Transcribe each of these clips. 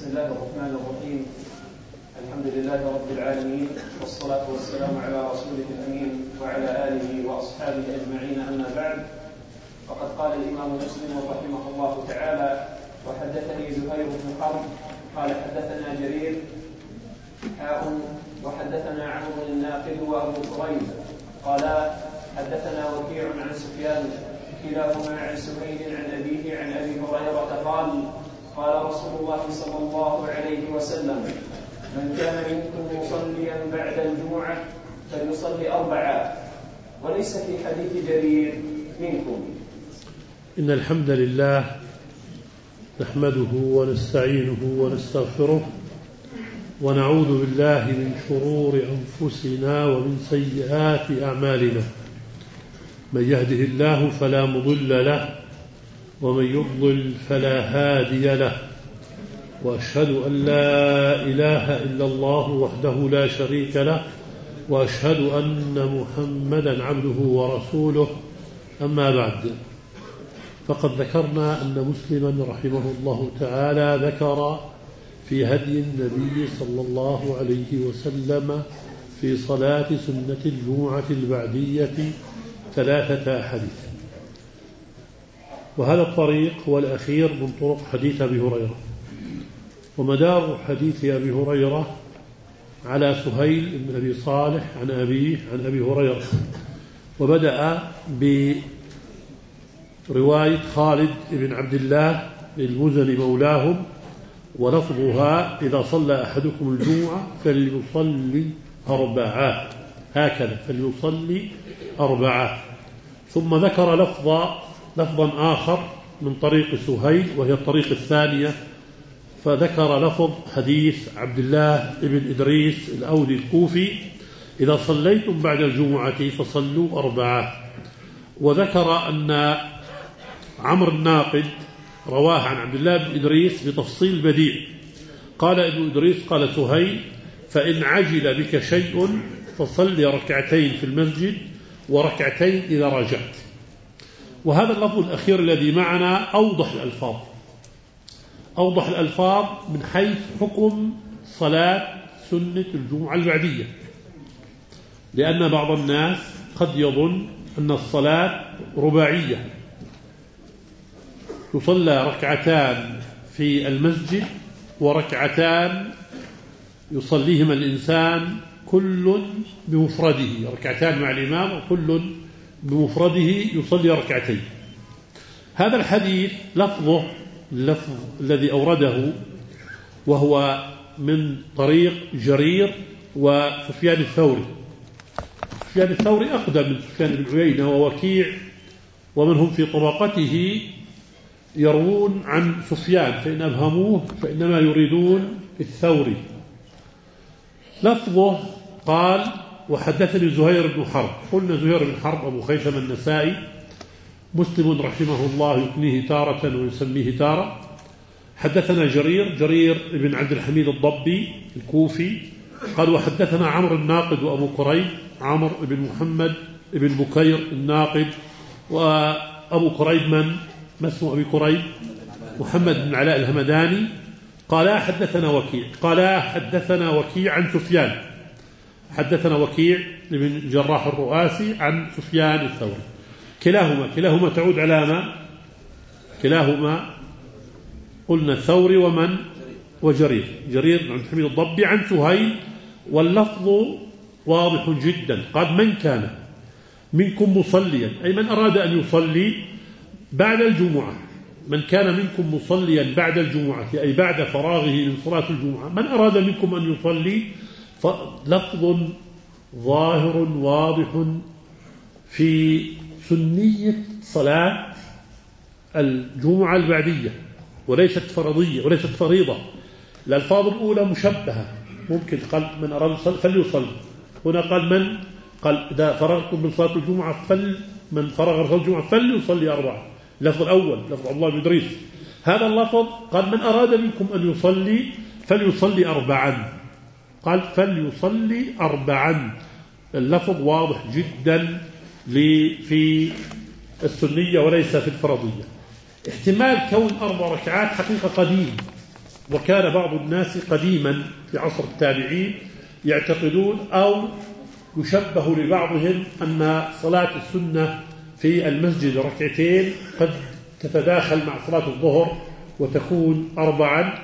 بسم الله الرحمن الرحيم. الحمد لله رب العالمين، والصلاة والسلام على رسوله الأمين وعلى آله وأصحابه أجمعين، أما بعد. فقد قال الإمام مسلم رحمه الله تعالى: وحدثني زهير بن حرب قال حدثنا جرير وحدثنا عمرو الناقد وأبو كريب قال حدثنا وكيع عن سفيان كلاهما عن سهيل عن أبيه عن أبي هريرة قال: قال رسول الله صلى الله عليه وسلم: من كان منكم مصليا بعد الجمعة فليصلي 4. وليس في حديث جرير منكم. إن الحمد لله نحمده ونستعينه ونستغفره ونعوذ بالله من شرور أنفسنا ومن سيئات أعمالنا. من يهده الله فلا مضل له ومن يضلل فلا هادي له، وأشهد أن لا إله إلا الله وحده لا شريك له، وأشهد أن محمدا عبده ورسوله. أما بعد، فقد ذكرنا أن مسلما رحمه الله تعالى ذكر في هدي النبي صلى الله عليه وسلم في صلاة سنة الجمعة البعدية 3 أحاديث، وهذا الطريق هو الأخير من طرق حديث أبي هريرة. ومدار حديث أبي هريرة على سهيل بن أبي صالح عن أبيه عن أبي هريرة، وبدأ برواية خالد بن عبد الله المزني مولاهم، ولفظها: إذا صلى أحدكم الجمعة فليصلي 4. هكذا، فليصلي 4. ثم ذكر لفظا آخر من طريق سهيل، وهي الطريق الثانية، فذكر لفظ حديث عبد الله بن إدريس الأودي الكوفي: إذا صليتم بعد الجمعة فصلوا 4. وذكر أن عمرو الناقد رواه عن عبد الله بن إدريس بتفصيل بديع. قال ابن إدريس: قال سهيل: فإن عجل بك شيء فصلي 2 في المسجد و2 إذا رجعت. وهذا اللفظ الأخير الذي معنا أوضح الألفاظ من حيث حكم صلاة سنة الجمعة البعدية، لأن بعض الناس قد يظن أن الصلاة رباعية، يصلى 2 في المسجد و2 يصليهما الإنسان كل بمفرده، 2 مع الإمام وكل بمفرده يصلي 2. هذا الحديث اللفظ الذي أورده وهو من طريق جرير وسفيان الثوري. سفيان الثوري أقدم من سفيان بن عيينة ووكيع، ومن هم في طبقته يروون عن سفيان، فإن أبهموه فإنما يريدون الثوري. لفظه قال: وحدثني زهير بن حرب. قلنا زهير بن حرب أبو خيثم النسائي، مسلم رحمه الله يكنيه تارة ويسميه تارة. حدثنا جرير بن عبد الحميد الضبي الكوفي قال: وحدثنا عمرو الناقد وأبو كريب، عمرو بن محمد بن بكير الناقد. وأبو كريب ما اسمه أبي كريب؟ محمد بن علاء الهمداني. قال حدثنا وكيع عن سفيان. حدثنا وكيع بن جراح الرؤاسي عن سفيان الثوري. كلاهما تعود على ما؟ كلاهما قلنا الثوري وجرير بن عبد الحميد الضبي عن سهيل، واللفظ واضح جدا. قال: من كان منكم مصليا، أي من أراد أن يصلي بعد الجمعة. من كان منكم مصليا بعد الجمعة، أي بعد فراغه من صلاة الجمعة. من أراد منكم أن يصلي، فلفظ ظاهر واضح في سنية صلاة الجمعة البعدية، وليست فرضية وليست فريضة. الألفاظ الأولى مشبهة، ممكن قال: من أراد فليصلي. هنا قال: إذا فرغتم من صلاة الجمعة من فرغ من صلاة الجمعة فليصلي 4. اللفظ الأول لفظ عبد الله بن إدريس. هذا اللفظ قال: من أراد منكم أن يصلي فليصلي 4. قال: فليصلي 4. اللفظ واضح جدا في السنية وليس في الفرضية. احتمال كون 4 ركعات حقيقة قديم، وكان بعض الناس قديما في عصر التابعين يعتقدون أو يشبه لبعضهم أن صلاة السنة في المسجد ركعتين قد تتداخل مع صلاة الظهر وتكون 4.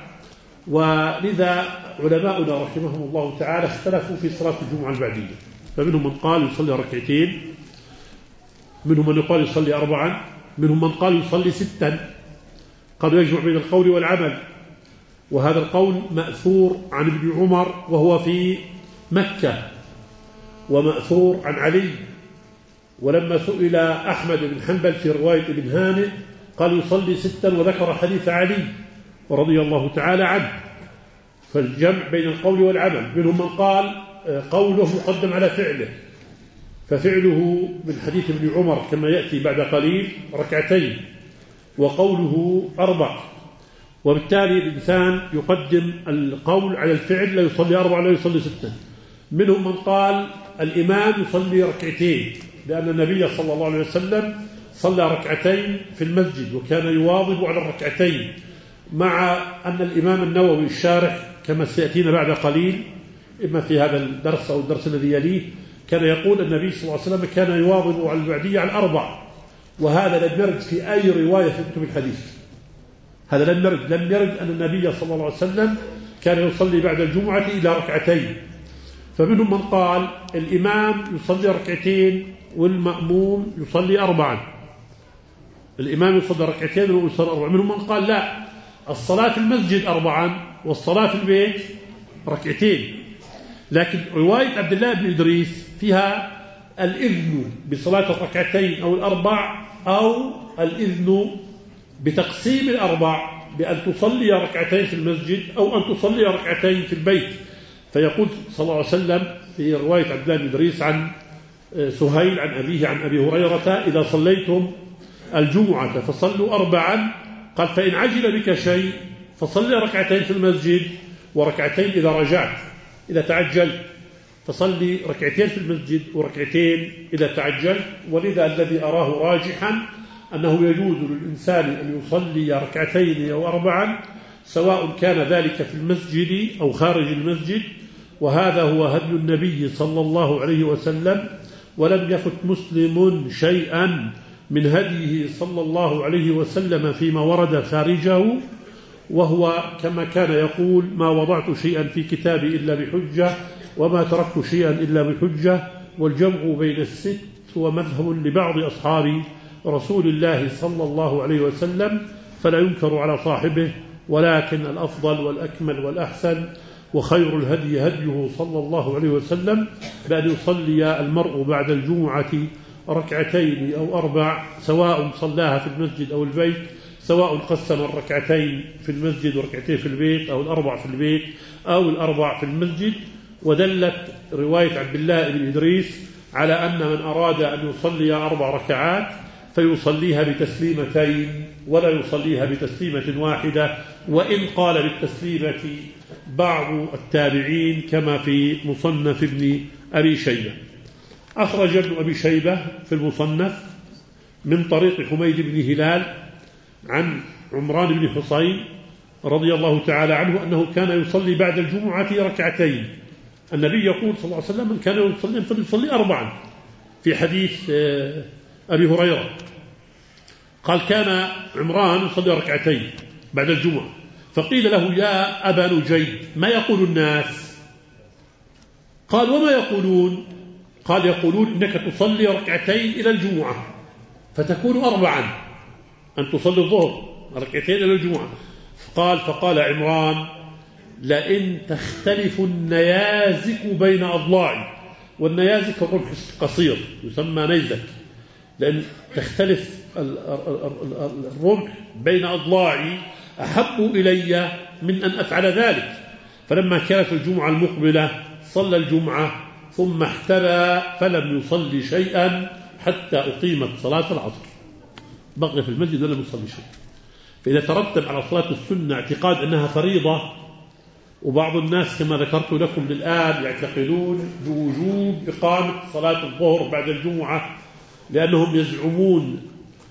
ولذا علماؤنا رحمهم الله تعالى اختلفوا في صلاة الجمعة البعدية، فمنهم من قال يصلي ركعتين، منهم من يقال يصلي 4، منهم من قال يصلي 6، قالوا يجمع بين القول والعمل. وهذا القول مأثور عن ابن عمر وهو في مكة، ومأثور عن علي. ولما سئل أحمد بن حنبل في رواية ابن هانئ قال يصلي 6، وذكر حديث علي رضي الله تعالى عنه. فالجمع بين القول والعمل. منهم من قال قوله مقدم على فعله، ففعله من حديث ابن عمر كما يأتي بعد قليل 2، وقوله 4، وبالتالي الإنسان يقدم القول على الفعل، لا يصلي 4 لا يصلي 6. منهم من قال الإمام يصلي 2، لأن النبي صلى الله عليه وسلم صلى 2 في المسجد وكان يواظب على 2، مع أن الإمام النووي الشارح كما سيأتينا بعد قليل إما في هذا الدرس أو الدرس الذي يليه كان يقول النبي صلى الله عليه وسلم كان يواظب على البعدية على 4، وهذا لم يرد في أي رواية في كتب الحديث. هذا لم يرد أن النبي صلى الله عليه وسلم كان يصلي بعد الجمعة إلى 2. فمنهم من قال الإمام يصلي 2 والمأموم يصلي 4، الإمام يصلي 2 والمأموم يصلي 4. منهم من قال لا، الصلاة في المسجد 4 والصلاة في البيت 2. لكن رواية عبد الله بن إدريس فيها الإذن بصلاة 2 أو 4، أو الإذن بتقسيم 4 بأن تصلي 2 في المسجد أو أن تصلي 2 في البيت. فيقول صلى الله عليه وسلم في رواية عبد الله بن إدريس عن سهيل عن أبيه عن أبي هريرة إذا صليتم الجمعة فصلوا 4، قال فإن عجل بك شيء فصلي 2 في المسجد و2 إذا رجعت. إذا تعجلت فصلي 2 في المسجد و2 إذا تعجلت. ولذا الذي أراه راجحا أنه يجوز للإنسان أن يصلي 2 أو 4 سواء كان ذلك في المسجد أو خارج المسجد، وهذا هو هدي النبي صلى الله عليه وسلم. ولم يفت مسلم شيئا من هديه صلى الله عليه وسلم فيما ورد خارجه، وهو كما كان يقول ما وضعت شيئا في كتابي إلا بحجة وما تركت شيئا إلا بحجة. والجمع بين الست هو مذهب لبعض أصحاب رسول الله صلى الله عليه وسلم، فلا ينكر على صاحبه، ولكن الأفضل والأكمل والأحسن وخير الهدي هديه صلى الله عليه وسلم بأن يصلي المرء بعد الجمعة 2 أو 4 سواء صلاها في المسجد أو البيت، سواء قسم 2 في المسجد و2 في البيت، أو 4 في البيت أو 4 في المسجد. ودلت رواية عبد الله بن إدريس على أن من أراد أن يصلي 4 ركعات فيصليها بتسليمتين ولا يصليها بتسليمة واحدة، وإن قال بالتسليمة بعض التابعين كما في مصنف ابن أبي شيبة. أخرج ابن أبي شيبة في المصنف من طريق حميد بن هلال عن عمران بن حصين رضي الله تعالى عنه أنه كان يصلي بعد الجمعة 2. النبي يقول صلى الله عليه وسلم من كان يصلي 4 في حديث أبي هريرة. قال كان عمران يصلي 2 بعد الجمعة، فقيل له يا أبا نجيد ما يقول الناس؟ قال وما يقولون؟ قال يقولون إنك تصلي 2 إلى الجمعة فتكون 4 أن تصلي الظهر 2 إلى الجمعة. فقال عمران لئن تختلف النيازك بين أضلاعي، والنيازك الرمح القصير يسمى نيزك، لأن تختلف الرمح بين أضلاعي أحب إلي من أن أفعل ذلك. فلما كانت الجمعة المقبلة صلى الجمعة ثم احتبى فلم يصلي شيئا حتى أقيمت صلاة العصر، بقي في المسجد ولم يصلي شيئا. فإذا ترتب على صلاة السنة اعتقاد أنها فريضة، وبعض الناس كما ذكرت لكم للآن يعتقدون بوجوب إقامة صلاة الظهر بعد الجمعة، لأنهم يزعمون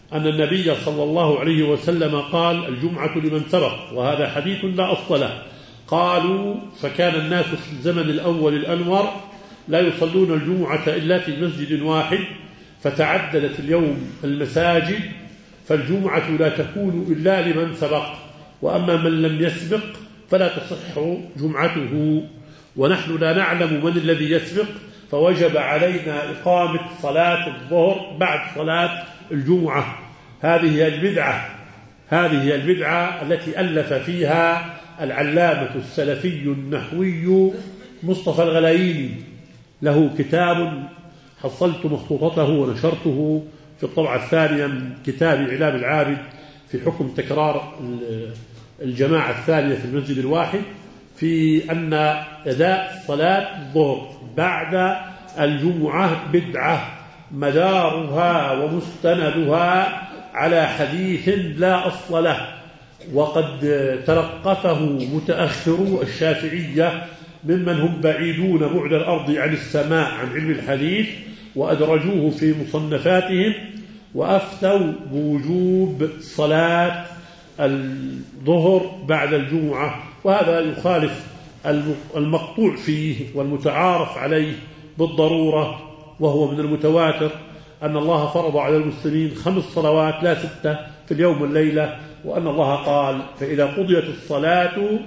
أن النبي صلى الله عليه وسلم قال الجمعة لمن سبق، وهذا حديث لا أصل له. قالوا فكان الناس في الزمن الأول الأنور لا يصلون الجمعة إلا في مسجد واحد، فتعددت اليوم المساجد، فالجمعة لا تكون إلا لمن سبق، وأما من لم يسبق فلا تصح جمعته. ونحن لا نعلم من الذي يسبق، فوجب علينا إقامة صلاة الظهر بعد صلاة الجمعة. هذه هي البدعة التي ألف فيها العلامة السلفي النحوي مصطفى الغلايني، له كتاب حصلت مخطوطته ونشرته في الطبعة الثانية من كتاب إعلام العابد في حكم تكرار الجماعة الثانية في المسجد الواحد، في أن أداء صلاة الظهر بعد الجمعة بدعة مدارها ومستندها على حديث لا أصل له، وقد تلقفه متأخرو الشافعية ممن هم بعيدون بعد الأرض عن السماء عن علم الحديث، وأدرجوه في مصنفاتهم، وأفتوا بوجوب صلاة الظهر بعد الجمعة، وهذا يخالف المقطوع فيه والمتعارف عليه بالضرورة، وهو من المتواتر أن الله فرض على المسلمين 5 صلوات لا 6 في اليوم والليلة، وأن الله قال فإذا قضيت الصلاة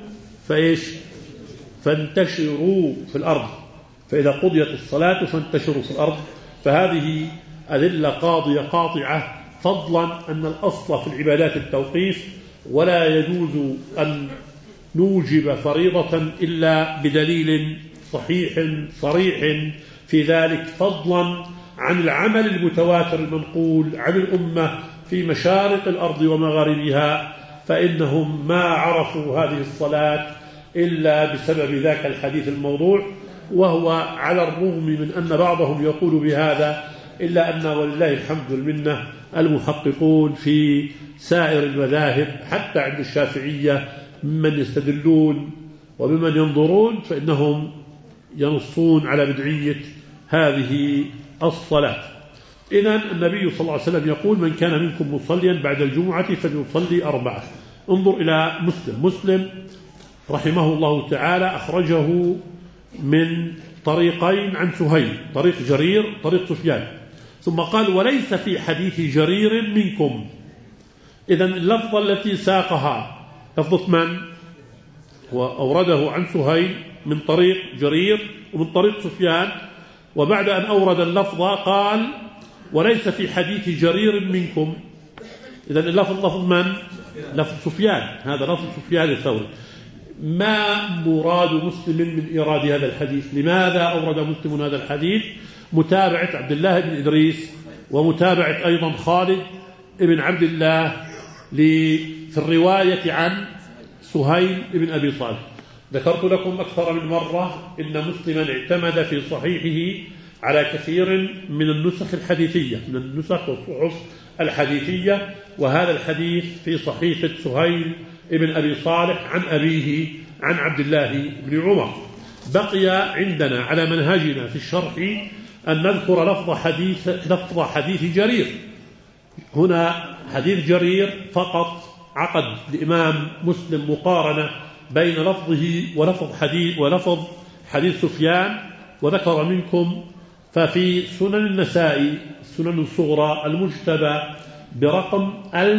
فانتشروا في الأرض، فإذا قضيت الصلاة فانتشروا في الأرض. فهذه أدلة قاضية قاطعة، فضلا أن الأصل في العبادات التوقيف، ولا يجوز أن نوجب فريضة إلا بدليل صحيح صريح في ذلك، فضلا عن العمل المتواتر المنقول عن الأمة في مشارق الأرض ومغاربها، فإنهم ما عرفوا هذه الصلاة إلا بسبب ذاك الحديث الموضوع. وهو على الرغم من أن بعضهم يقول بهذا، إلا أن ولله الحمد والمنة المحققون في سائر المذاهب حتى عند الشافعية ممن يستدلون وممن ينظرون، فإنهم ينصون على بدعية هذه الصلاة. إذن النبي صلى الله عليه وسلم يقول من كان منكم مصليا بعد الجمعة فليصلي 4. انظر إلى مسلم رحمه الله تعالى أخرجه من طريقين عن سهيل، طريق جرير طريق سفيان، ثم قال وليس في حديث جرير منكم. إذن اللفظة التي ساقها لفظة من؟ وأورده عن سهيل من طريق جرير ومن طريق سفيان، وبعد أن أورد اللفظة قال وليس في حديث جرير منكم. إذن اللفظ من؟ لفظ سفيان، هذا لفظ سفيان الثوري. ما مراد مسلم من إيراد هذا الحديث؟ لماذا أورد مسلم هذا الحديث؟ متابعة عبد الله بن إدريس، ومتابعة أيضا خالد بن عبد الله في الرواية عن سهيل بن أبي صالح. ذكرت لكم أكثر من مرة إن مسلما اعتمد في صحيحه على كثير من النسخ الحديثية، من النسخ والصحف الحديثية، وهذا الحديث في صحيفة سهيل ابن أبي صالح عن أبيه عن عبد الله بن عمر. بقي عندنا على منهجنا في الشرح أن نذكر لفظ حديث جرير. هنا حديث جرير فقط عقد الإمام مسلم مقارنة بين لفظه ولفظ حديث سفيان، وذكر منكم ففي سنن النسائي السنن الصغرى المجتبى برقم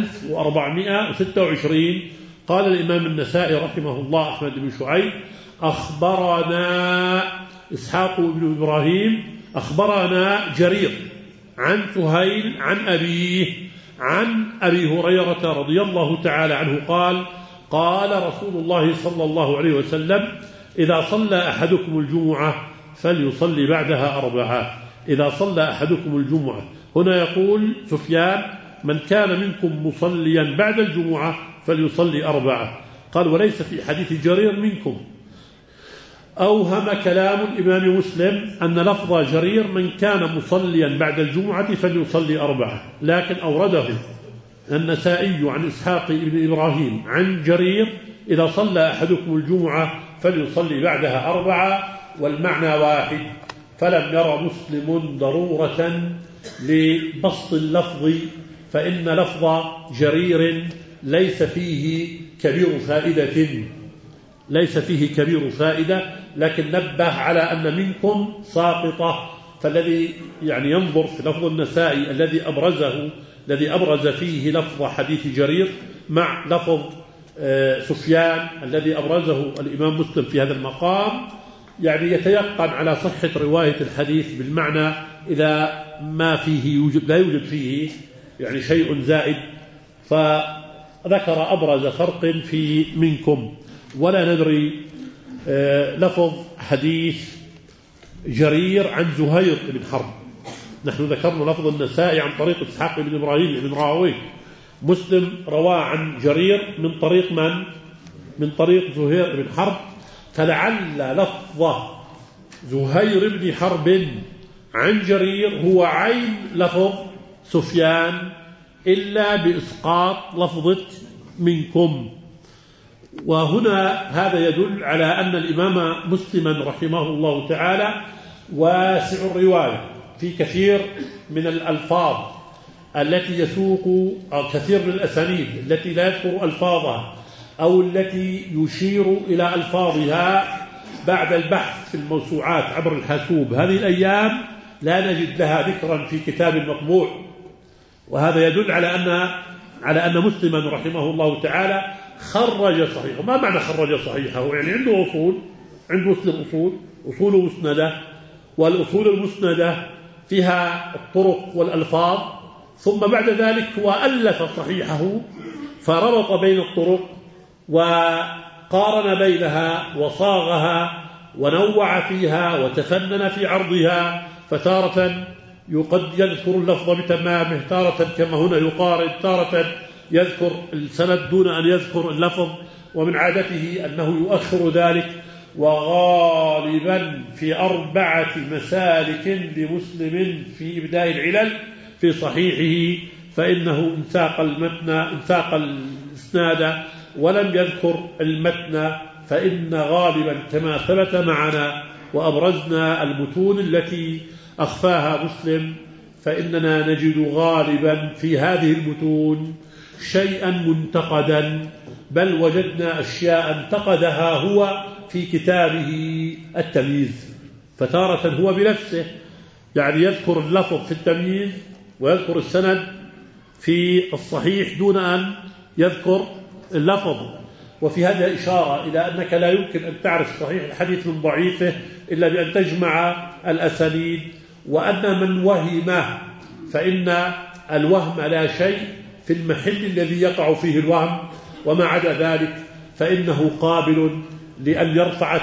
1426 قال الإمام النسائي رحمه الله أحمد بن شعيب أخبرنا إسحاق بن إبراهيم أخبرنا جرير عن سهيل عن أبيه عن أبي هريرة رضي الله تعالى عنه قال قال رسول الله صلى الله عليه وسلم إذا صلى أحدكم الجمعة فليصلي بعدها 4. إذا صلى أحدكم الجمعة، هنا يقول سفيان من كان منكم مصليا بعد الجمعة فليصلي 4. قال وليس في حديث جرير منكم. أوهم كلام الإمام مسلم أن لفظ جرير من كان مصليا بعد الجمعة فليصلي 4، لكن أورده النسائي عن إسحاق بن إبراهيم عن جرير إذا صلى أحدكم الجمعة فليصلي بعدها 4، والمعنى واحد. فلم ير مسلم ضرورة لبسط اللفظ فإن لفظ جرير ليس فيه كبير فائدة، لكن نبه على أن منكم ساقطة. فالذي يعني ينظر في لفظ النسائي الذي أبرز فيه لفظ حديث جرير مع لفظ سفيان الذي أبرزه الإمام مسلم في هذا المقام، يعني يتيقن على صحة رواية الحديث، بالمعنى إذا ما فيه لا يوجد فيه يعني شيء زائد. فذكر أبرز فرق في منكم. ولا ندري لفظ حديث جرير عن زهير بن حرب. نحن ذكرنا لفظ النسائي عن طريق إسحاق بن إبراهيم بن راهويه، مسلم رواه عن جرير من طريق من؟ من طريق زهير بن حرب. فلعل لفظ زهير بن حرب عن جرير هو عين لفظ سفيان، إلا بإسقاط لفظة منكم. وهنا هذا يدل على أن الإمام مسلما رحمه الله تعالى واسع الرواية في كثير من الألفاظ التي يسوق، أو كثير من الأسانيد التي لا يذكر ألفاظها أو التي يشير إلى ألفاظها بعد البحث في الموسوعات عبر الحاسوب. هذه الأيام لا نجد لها ذكرا في كتاب مطبوع، وهذا يدل على أن مسلما رحمه الله تعالى خرج صحيحه. ما معنى خرج صحيحه؟ يعني عنده أصول، عنده مسلم أصول مسندة، والأصول المسندة فيها الطرق والألفاظ، ثم بعد ذلك هو ألف صحيحه فربط بين الطرق وقارن بينها وصاغها ونوع فيها وتفنن في عرضها، فتارة قد يذكر اللفظ بتمامه، تارة كما هنا يقارن، تارة يذكر السند دون أن يذكر اللفظ، ومن عادته أنه يؤخر ذلك. وغالبا في 4 مسالك لمسلم في إبداء العلل في صحيحه، فإنه انساق الإسناد ولم يذكر المتن، فإن غالبا كما ثبت معنا وأبرزنا المتون التي أخفاها مسلم، فإننا نجد غالبا في هذه المتون شيئا منتقدا، بل وجدنا أشياء انتقدها هو في كتابه التمييز. فتارة هو بنفسه يعني يذكر اللفظ في التمييز ويذكر السند في الصحيح دون أن يذكر اللفظ. وفي هذا إشارة إلى أنك لا يمكن أن تعرف صحيح الحديث من ضعيفه إلا بأن تجمع الأسانيد، وأن من وهم فإن الوهم لا شيء في المحل الذي يقع فيه الوهم، وما عدا ذلك فإنه قابل لأن يرفع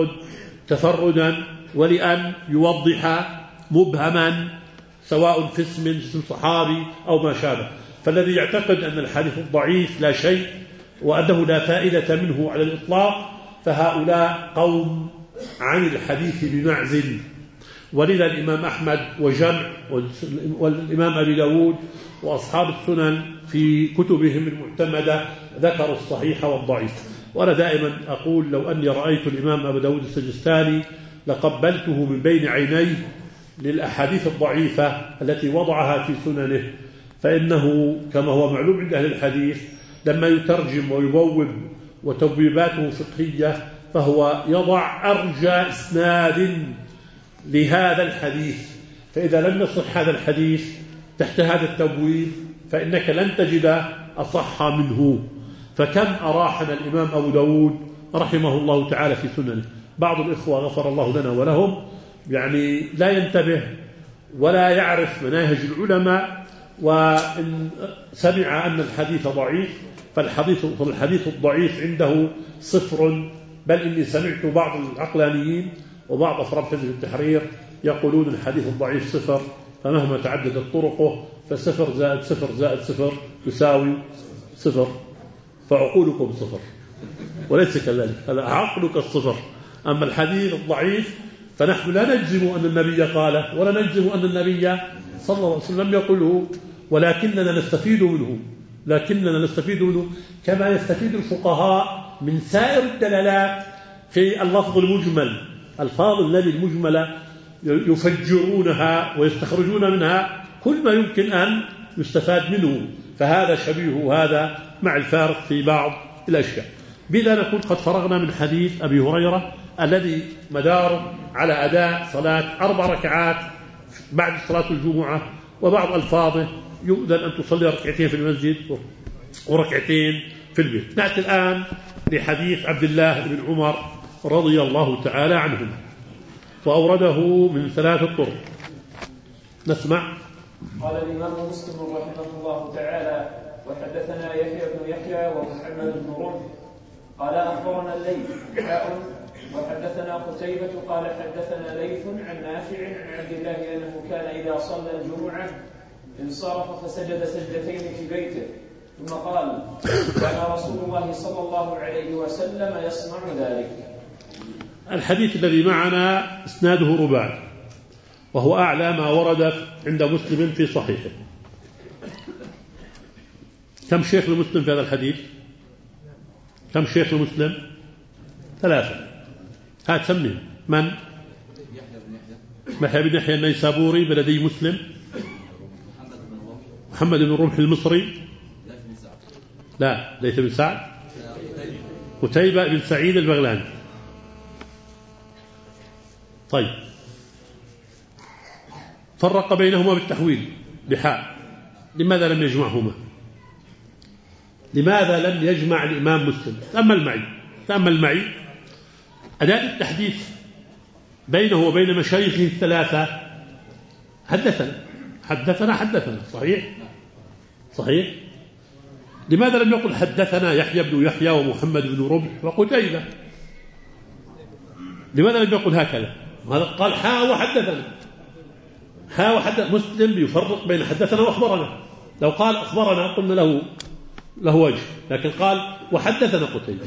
تفردا ولأن يوضح مبهما سواء في اسم صحابي أو ما شابه. فالذي يعتقد أن الحديث الضعيف لا شيء وأنه لا فائدة منه على الإطلاق فهؤلاء قوم عن الحديث بمعزل. ولذا الإمام أحمد وجمع والإمام أبي داود وأصحاب السنن في كتبهم المعتمدة ذكروا الصحيح والضعيف. وأنا دائما أقول لو أني رأيت الإمام أبي داود السجستاني لقبلته من بين عينيه للأحاديث الضعيفة التي وضعها في سننه، فإنه كما هو معلوم عند أهل الحديث لما يترجم ويبوب وتبويباته فقهية فهو يضع أرجى إسناد لهذا الحديث، فإذا لم يصح هذا الحديث تحت هذا التبويب فإنك لن تجد أصح منه. فكم أراحنا الإمام أبو داود رحمه الله تعالى في سننه. بعض الإخوة غفر الله لنا ولهم يعني لا ينتبه ولا يعرف مناهج العلماء، وإن سمع أن الحديث ضعيف فالحديث الضعيف عنده صفر. بل إني سمعت بعض العقلانيين وبعض أفراد حزب التحرير يقولون الحديث الضعيف صفر، فمهما تعددت طرقه فصفر زائد صفر زائد صفر يساوي صفر، فعقولكم صفر وليس كذلك، هذا عقلك الصفر. أما الحديث الضعيف فنحن لا نجزم أن النبي قاله ولا نجزم أن النبي صلى الله عليه وسلم يقوله، ولكننا نستفيد منه كما يستفيد الفقهاء من سائر الدلالات في اللفظ المجمل. الفاظ الذي المجملة يفجرونها ويستخرجون منها كل ما يمكن أن يستفاد منه، فهذا شبيه وهذا مع الفارق في بعض الأشياء. بذا نكون قد فرغنا من حديث أبي هريرة الذي مداره على أداء صلاة 4 ركعات بعد صلاة الجمعة، وبعض ألفاظه يؤذن أن تصلي 2 ركعتين في المسجد وركعتين في البيت. نأتي الآن لحديث عبد الله بن عمر رضي الله تعالى عنهما، وأورده من 3 طرق. نسمع. قال الإمام مسلم رحمه الله تعالى: وحدثنا يحيى بن يحيى ومحمد بن رمح قال أخبرنا الليث وحدثنا قتيبة قال حدثنا ليث عن نافع عن عبد الله أنه كان إذا صلى الجمعة انصرف فسجد سجدتين في بيته، ثم قال: كان رسول الله صلى الله عليه وسلم يصنع ذلك. الحديث الذي معنا اسناده رباعي، وهو أعلى ما ورد عند مسلم في صحيحه. كم شيخ لمسلم في هذا الحديث؟ كم شيخ لمسلم؟ 3. هات سميه. من؟ يحيى بن يحيى النيسابوري بلدي مسلم، محمد بن رمح المصري، لا ليث بن سعد، قتيبة بن سعيد البغلاني. طيب، فرق بينهما بالتحويل بحاء. لماذا لم يجمعهما؟ لماذا لم يجمع الإمام مسلم؟ تأمل معي أداة التحديث بينه وبين مشايخه 3. حدثنا صحيح. لماذا لم يقل حدثنا يحيى بن يحيى ومحمد بن رمح وقتيبة؟ لماذا لم يقل هكذا؟ ماذا قال؟ وحدثنا. مسلم يفرق بين حدثنا وأخبرنا. لو قال أخبرنا قلنا له وجه، لكن قال وحدثنا قتيبة.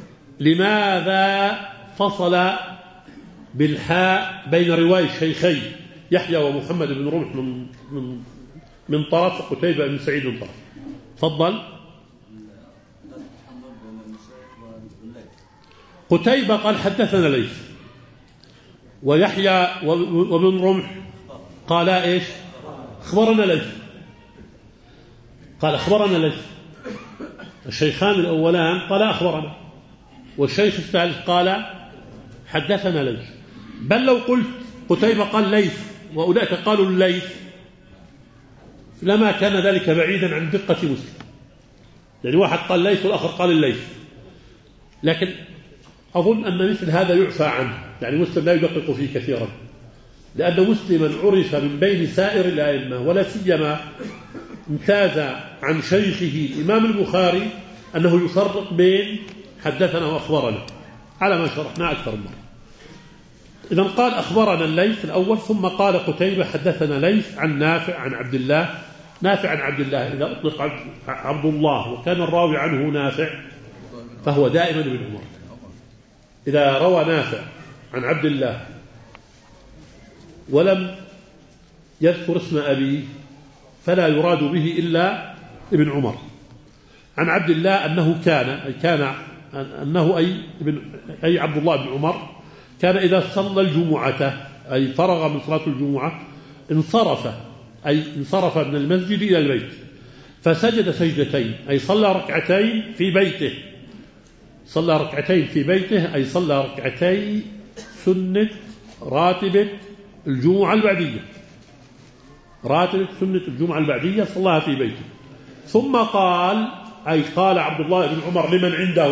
لماذا فصل بالحاء بين رواية شيخي يحيى ومحمد بن رمح من طرف، قتيبة بن سعيد من طرف؟ تفضل. قتيبة قال حدثنا ليث، ويحيى وابن رمح قال ايش؟ اخبرنا ليث. قال اخبرنا ليث. الشيخان الاولان قال اخبرنا، والشيخ الثالث قال حدثنا ليث. بل لو قلت قتيبة قال ليث واولئك قالوا الليث لما كان ذلك بعيدا عن دقة مسلم، يعني واحد قال ليث والآخر قال الليث. لكن أظن أن مثل هذا يعفى عنه، يعني مسلم لا يدقق فيه كثيرا، لأن مسلما عرف من بين سائر الأئمة، ولا سيما امتاز عن شيخه الإمام البخاري أنه يفرق بين حدثنا وأخبرنا على ما شرحنا أكثر مرة. إذن قال أخبرنا الليث الأول، ثم قال قتيبة حدثنا ليث عن نافع عن عبد الله. نافع عن عبد الله إذا أطلق عبد الله وكان الراوي عنه نافع فهو دائما ابن عمر. إذا روى نافع عن عبد الله ولم يذكر اسم أبيه فلا يراد به إلا ابن عمر. عن عبد الله أنه أي عبد الله بن عمر كان إذا صلى الجمعة أي فرغ من صلاة الجمعة انصرف من المسجد إلى البيت فسجد سجدتين، أي صلى ركعتين في بيته، أي صلى ركعتي سنة راتبة الجمعة البعدية صلاها في بيته. ثم قال عبد الله بن عمر لمن عنده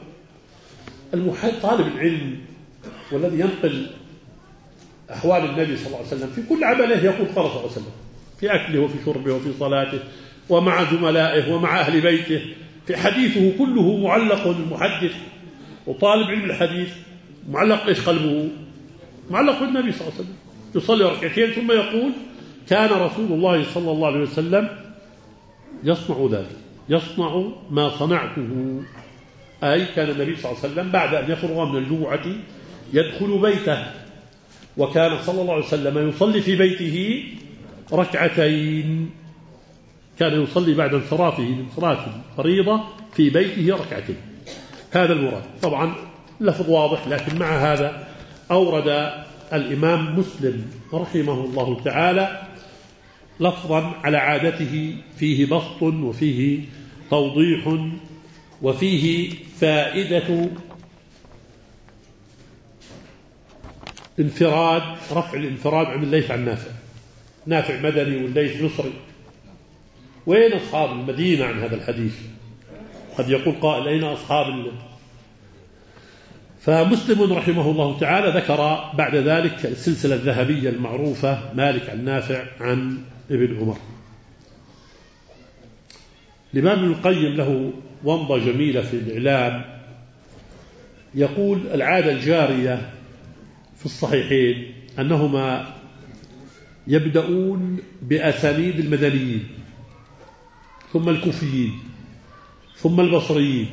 طالب العلم والذي ينقل أحوال النبي صلى الله عليه وسلم في كل عمله، يقول قال صلى الله عليه وسلم في أكله وفي شربه وفي صلاته ومع زملائه ومع أهل بيته، في حديثه كله معلق المحدث وطالب علم الحديث معلق إيش قلبه؟ معلق بالنبي صلى الله عليه وسلم، يصلي ركعتين ثم يقول كان رسول الله صلى الله عليه وسلم يصنع ذلك، يصنع ما صنعته، أي كان النبي صلى الله عليه وسلم بعد أن يفرغ من الجمعة يدخل بيته، وكان صلى الله عليه وسلم يصلي في بيته ركعتين، كان يصلي بعد انصرافه من صلاة الفريضة في بيته ركعتين. هذا المراد. طبعا لفظ واضح، لكن مع هذا أورد الإمام مسلم رحمه الله تعالى لفظا على عادته، فيه بسط وفيه توضيح وفيه فائدة انفراد، رفع الانفراد عن الليث عن نافع. نافع مدني والليث مصري، وين أصحاب المدينة عن هذا الحديث؟ قد يقول قائل أين أصحاب فمسلم رحمه الله تعالى ذكر بعد ذلك السلسلة الذهبية المعروفة، مالك عن نافع عن ابن عمر. الإمام ابن القيم له ومضة جميلة في الإعلام، يقول العادة الجارية في الصحيحين أنهما يبدأون بأسانيد المدنيين ثم الكوفيين ثم البصريين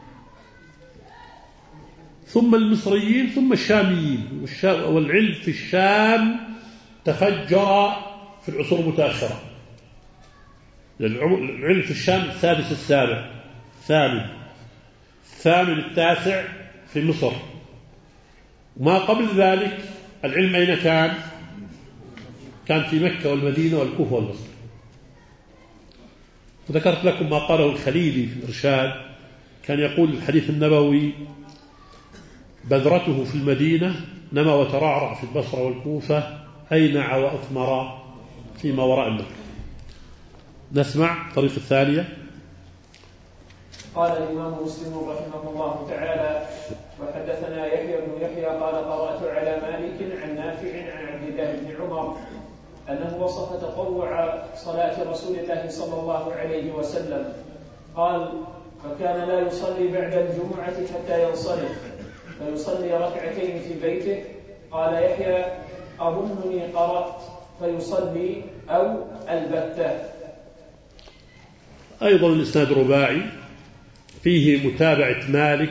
ثم المصريين ثم الشاميين، والعلم في الشام تفجر في العصور المتأخرة. العلم في الشام السادس السابع الثامن التاسع في مصر، وما قبل ذلك العلم أين كان في مكة والمدينة والكوفة والبصرة. وذكرت لكم ما قاله الخليلي في الإرشاد، كان يقول الحديث النبوي بذرته في المدينة، نما وترعرع في البصرة والكوفة، أينع وأثمر فيما وراء النهر. نسمع الطريقة الثانية. قال الإمام مسلم رحمه الله تعالى: وحدثنا يحيى بن يحيى قال قرأت على مالك عن نافع عن عبد الله بن عمر أنه وصف تطوع صلاة رسول الله صلى الله عليه وسلم، قال: فكان لا يصلي بعد الجمعة حتى ينصرف فيصلي ركعتين في بيته. قال يحيى: أظنني قرأت فيصلي أو البتة. أيضا الإسناد رباعي فيه متابعة مالك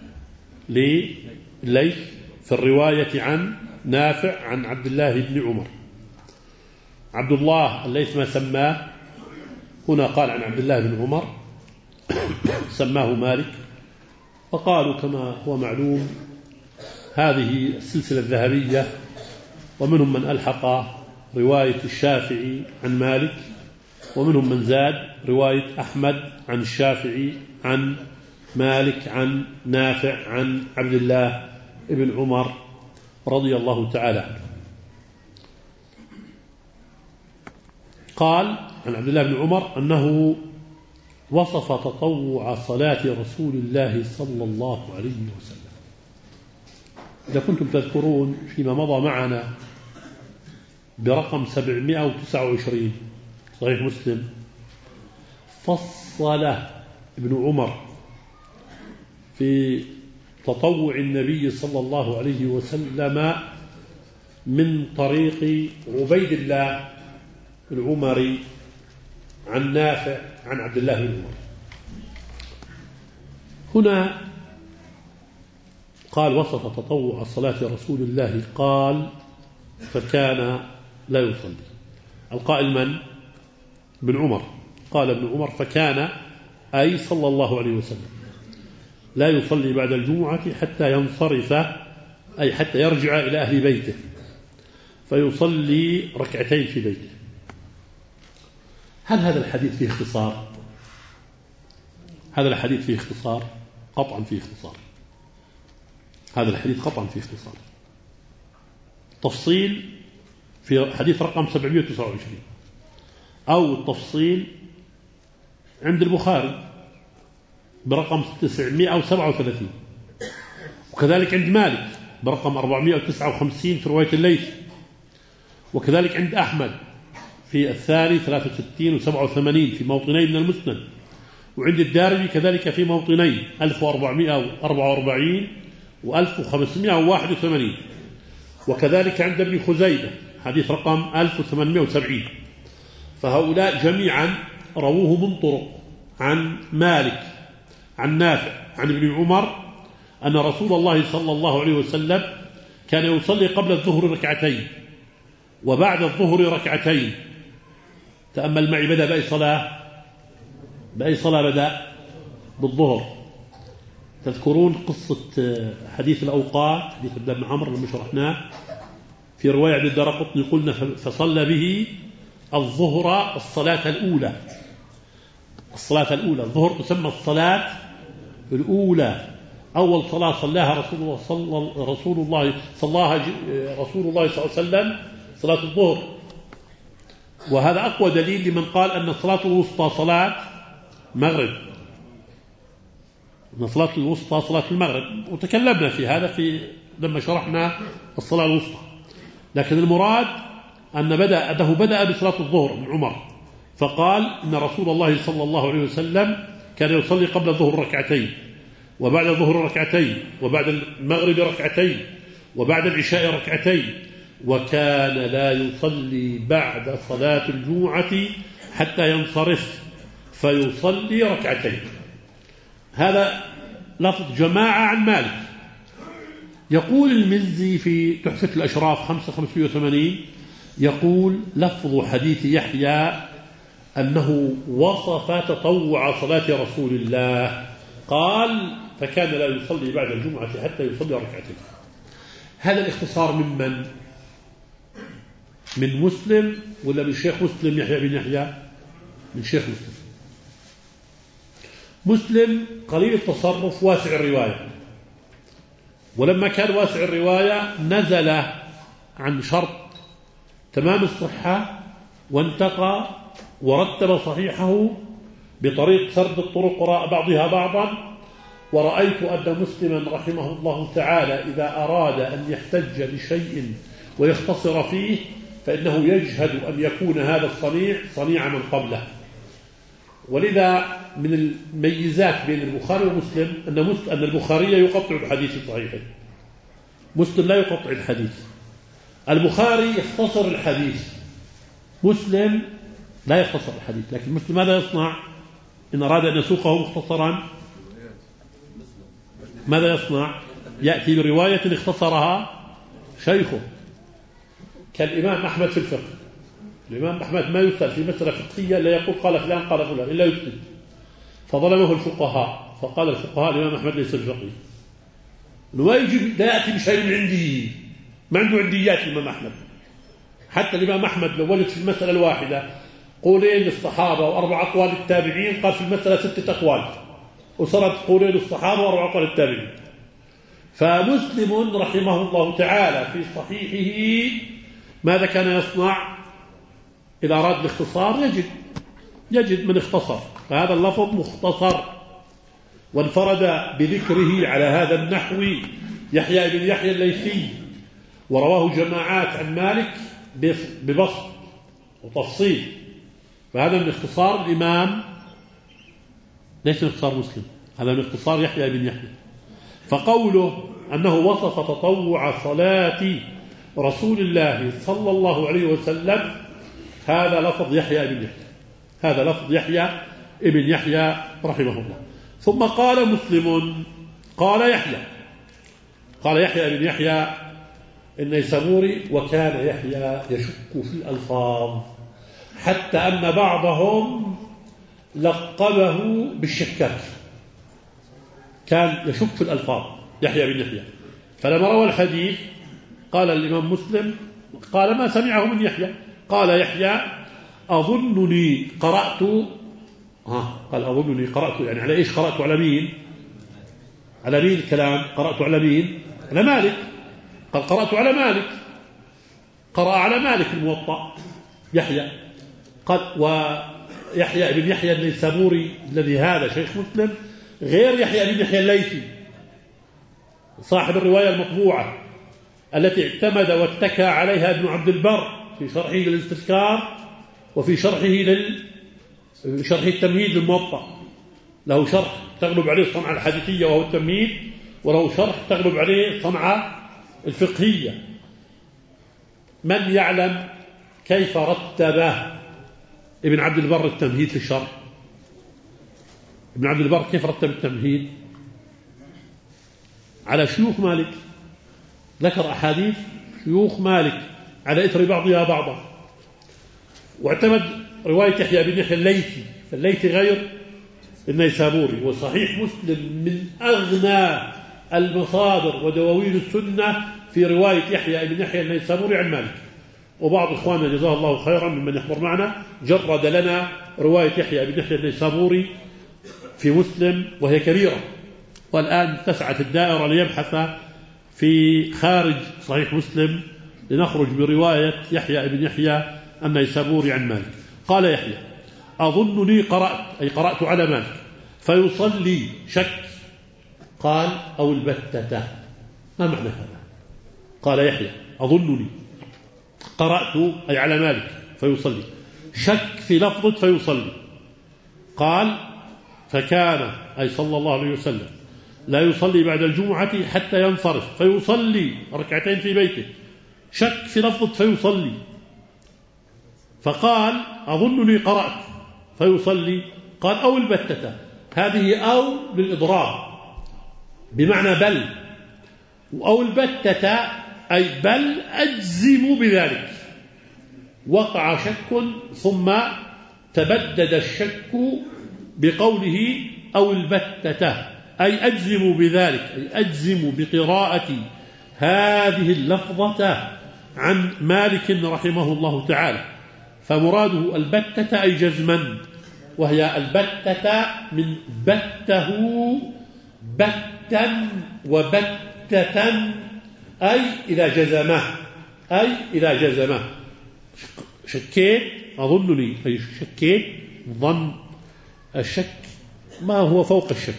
لليث في الرواية عن نافع عن عبد الله بن عمر. عبد الله الليث ما سماه هنا، قال عن عبد الله بن عمر سماه مالك. وقالوا كما هو معلوم هذه السلسلة الذهبية، ومنهم من ألحق رواية الشافعي عن مالك، ومنهم من زاد رواية أحمد عن الشافعي عن مالك عن نافع عن عبد الله بن عمر رضي الله تعالى عنه. قال عن عبد الله بن عمر أنه وصف تطوع صلاة رسول الله صلى الله عليه وسلم. إذا كنتم تذكرون فيما مضى معنا برقم 729 صحيح مسلم، فصل ابن عمر في تطوع النبي صلى الله عليه وسلم من طريق عبيد الله العمري عن نافع عن عبد الله بن عمر. هنا قال وصف تطوع صلاة رسول الله، قال فكان لا يصلي. القائل من؟ ابن عمر. قال ابن عمر فكان أي صلى الله عليه وسلم لا يصلي بعد الجمعة حتى ينصرف، أي حتى يرجع إلى أهل بيته فيصلي ركعتين في بيته. هل هذا الحديث فيه اختصار؟ هذا الحديث فيه اختصار؟ قطعا فيه اختصار. هذا الحديث قطعا فيه اختصار. تفصيل في حديث رقم 729، أو التفصيل عند البخاري برقم 937، وكذلك عند مالك برقم 459 في رواية الليث، وكذلك عند أحمد في الثاني 63 و87 في موطنين من المسند، وعند الدارمي كذلك في موطنين 1444 و1581، وكذلك عند ابن خزيمة حديث رقم 1870. فهؤلاء جميعا رووه من طرق عن مالك عن نافع عن ابن عمر أن رسول الله صلى الله عليه وسلم كان يصلي قبل الظهر ركعتين وبعد الظهر ركعتين. تأمل معي، بدأ بأي صلاة؟ بأي صلاة بدأ؟ بالظهر. تذكرون قصة حديث الأوقات، حديث ابن عمرو لما شرحناه في رواية عند الدارقطني، قلنا فصلى به الظهر الصلاة الأولى. الصلاة الأولى الظهر تسمى الصلاة الأولى، أول صلاة صلاها رسول الله صلى الله عليه وسلم صلاة الظهر. وهذا أقوى دليل لمن قال أن الصلاة الوسطى صلاة مغرب، أن الصلاة الوسطى صلاة المغرب، وتكلمنا في هذا لما شرحنا الصلاة الوسطى. لكن المراد أنه بدأ بصلاة الظهر من عمر، فقال إن رسول الله صلى الله عليه وسلم كان يصلي قبل الظهر ركعتين، وبعد الظهر ركعتين، وبعد المغرب ركعتين، وبعد العشاء ركعتين، وكان لا يصلي بعد صلاة الجمعة حتى ينصرف فيصلي ركعتين. هذا لفظ جماعة عن مالك. يقول المزي في تحفة الأشراف 585 يقول لفظ حديث يحيى أنه وصف تطوع صلاة رسول الله، قال فكان لا يصلي بعد الجمعة حتى يصلي ركعتين. هذا الاختصار من مسلم ولا من شيخ مسلم يحيى بن يحيى؟ من شيخ مسلم. مسلم قليل التصرف واسع الرواية، ولما كان واسع الرواية نزل عن شرط تمام الصحة وانتقى ورتب صحيحه بطريق سرد الطرق وراء بعضها بعضا. ورأيت أن مسلما رحمه الله تعالى إذا أراد أن يحتج بشيء ويختصر فيه فإنه يجهد أن يكون هذا الصنيع صنيع من قبله. ولذا من الميزات بين البخاري ومسلم أن البخاري يقطع الحديث الصحيح، مسلم لا يقطع الحديث. البخاري يختصر الحديث، مسلم لا يختصر الحديث. لكن مسلم ماذا يصنع إن أراد أن يسوقه مختصرا؟ ماذا يصنع؟ يأتي برواية اختصرها شيخه، كالإمام أحمد في الفقه. الإمام أحمد ما يسأل في مسألة فقهية لا يقول قال فلان قال فلان إلا يكتب، فظلمه الفقهاء فقال الفقهاء الإمام أحمد ليس الفقيه، ويجب لا يأتي بشيء من عنده، ما عنده عنديات الإمام أحمد. حتى الإمام أحمد لو وجد في المسألة الواحدة قولين للصحابة وأربع أقوال التابعين، قال في المسألة 6 أقوال، وصارت قولين للصحابة وأربع أقوال التابعين. فمسلم رحمه الله تعالى في صحيحه ماذا كان يصنع؟ إذا أراد الاختصار يجد من اختصر، فهذا اللفظ مختصر. وانفرد بذكره على هذا النحو يحيى بن يحيى الليثي، ورواه جماعات عن مالك ببسط وتفصيل. فهذا من اختصار الإمام، ليس من اختصار مسلم، هذا من اختصار يحيى بن يحيى. فقوله أنه وصف تطوع صلاة رسول الله صلى الله عليه وسلم هذا لفظ يحيى بن يحيى، هذا لفظ يحيى ابن يحيى رحمه الله. ثم قال مسلم قال يحيى بن يحيى النيسابوري وكان يحيى يشك في الألفاظ، حتى أن بعضهم لقبه بالشكاك، كان يشك في الألفاظ يحيى بن يحيى. فلما روى الحديث قال الإمام مسلم قال ما سمعه من يحيى، قال يحيى أظنني قرأت قال أظنني قرأت، يعني على إيش قرأت؟ على مين؟ على مين الكلام؟ قرأت على مين؟ على مالك. قال قرأت على مالك، قرأ على مالك الموطأ يحيى. قال ويحيى بن يحيى النيسابوري الذي هذا شيخ مسلم غير يحيى بن يحيى الليثي صاحب الرواية المطبوعة التي اعتمد واتكى عليها ابن عبد البر في شرحه للاستذكار وفي شرح التمهيد للموطأ. له شرح تغلب عليه الصنعة الحديثية وهو التمهيد، وله شرح تغلب عليه الصنعة الفقهية. من يعلم كيف رتب ابن عبد البر التمهيد في الشرح؟ ابن عبد البر كيف رتب التمهيد؟ على شيوخ مالك، ذكر أحاديث شيوخ مالك على إثر بعضها بعضا، واعتمد رواية يحيى بن يحيى الليثي، فالليثي غير النيسابوري. وصحيح مسلم من أغنى المصادر ودواوين السنة في رواية يحيى بن يحيى النيسابوري عن مالك، وبعض إخواننا جزاه الله خيرا ممن يحضر معنا جرد لنا رواية يحيى بن يحيى النيسابوري في مسلم وهي كبيرة، والآن اتسعت الدائرة ليبحث في خارج صحيح مسلم لنخرج برواية يحيى بن يحيى النيسابوري عن مالك. قال يحيى: أظنني قرأت، أي قرأت على مالك، فيصلي شك. قال: أو البتة. ما معنى هذا؟ قال يحيى: أظنني قرأت، أي على مالك، فيصلي شك في لفظة فيصلي. قال: فكان، أي صلى الله عليه وسلم، لا يصلي بعد الجمعة حتى ينصرف فيصلي ركعتين في بيته. شك في لفظة فيصلي، فقال: أظنني قرأت فيصلي. قال: أو البتة. هذه أو للإضراب بمعنى بل، أو البتة أي بل أجزم بذلك. وقع شك ثم تبدد الشك بقوله أو البتة، أي أجزم بذلك، أي أجزم بقراءة هذه اللفظة عن مالك رحمه الله تعالى. فمراده البتة أي جزما، وهي البتة من بته بتا وبتة، أي إذا جزمه، أي إذا جزمه. شكيت، أظنني، أي شكيت، ظن. الشك ما هو فوق الشك،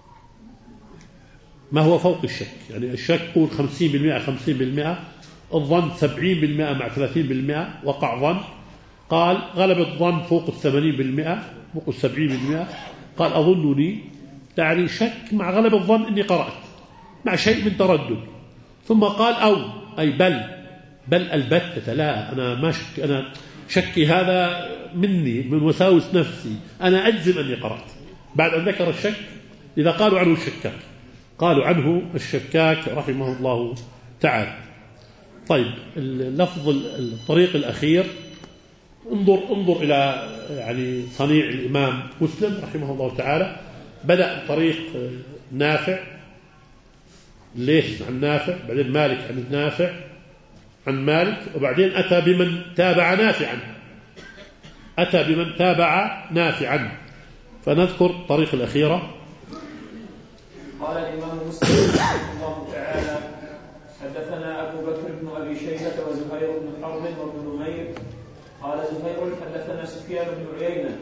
ما هو فوق الشك، يعني الشك قول 50% 50%، الظن 70% مع 30%، وقع ظن. قال: غلب الظن فوق 80%، فوق 70%. قال: أظنني، يعني شك مع غلب الظن إني قرأت مع شيء من تردد. ثم قال: أو أي بل، بل البتة، لا أنا ما شك، أنا شكي هذا مني من وساوس نفسي، أنا أجزم أني قرأت. بعد أن ذكر الشك، إذا قالوا عنه الشكاك، قالوا عنه الشكاك رحمه الله تعالى. طيب، اللفظ الطريق الأخير، انظر إلى يعني صنيع الإمام مسلم رحمه الله تعالى. بدأ طريق نافع، ليش عن نافع، بعدين مالك عن النافع عن مالك، وبعدين أتى بمن تابع نافعا، أتى بمن تابع نافعا. فنذكر الطريق الأخيرة. قال الإمام مسلم رحمه الله تعالى: حدثنا أبو بكر بن أبي شيبة وزهير بن حرب وابن نمير. قال زهير: حدثنا سفيان بن عيينة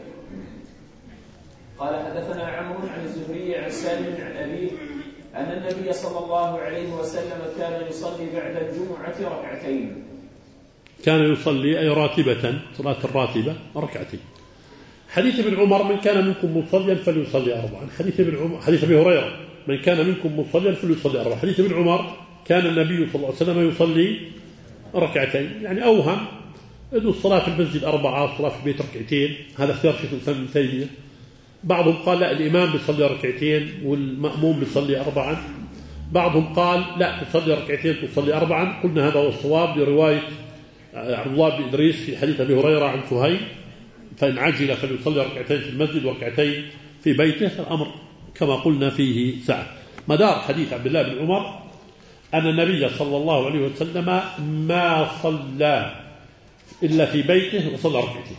قال حدثنا عمرو عن الزهري عن سالم عن أبيه أن النبي صلى الله عليه وسلم كان يصلي بعد الجمعة ركعتين. كان يصلي أي راتبة، صلاة الراتبة ركعتين. حديث ابن عمر: من كان منكم مصليا فليصلي 4. حديث أبي هريرة: من كان منكم مصليا فليصلي 4. حديث ابن عمر: كان النبي صلى الله عليه وسلم يصلي ركعتين. يعني أوهم إنه الصلاة في المسجد 4، الصلاة في البيت ركعتين. هذا اختيار شيخ الإسلام ابن تيمية. بعضهم قال لا، الإمام بيصلي ركعتين والمأموم بيصلي 4. بعضهم قال لا، تصلي ركعتين تصلي 4. قلنا هذا هو الصواب لرواية عبد الله بن إدريس في حديث أبي هريرة عن سهيل: فإن عجل فليصلي ركعتين في المسجد وركعتين في بيته. الأمر كما قلنا فيه سعة. مدار حديث عبد الله بن عمر أن النبي صلى الله عليه وسلم ما صلى إلا في بيته وصلى ركعتين.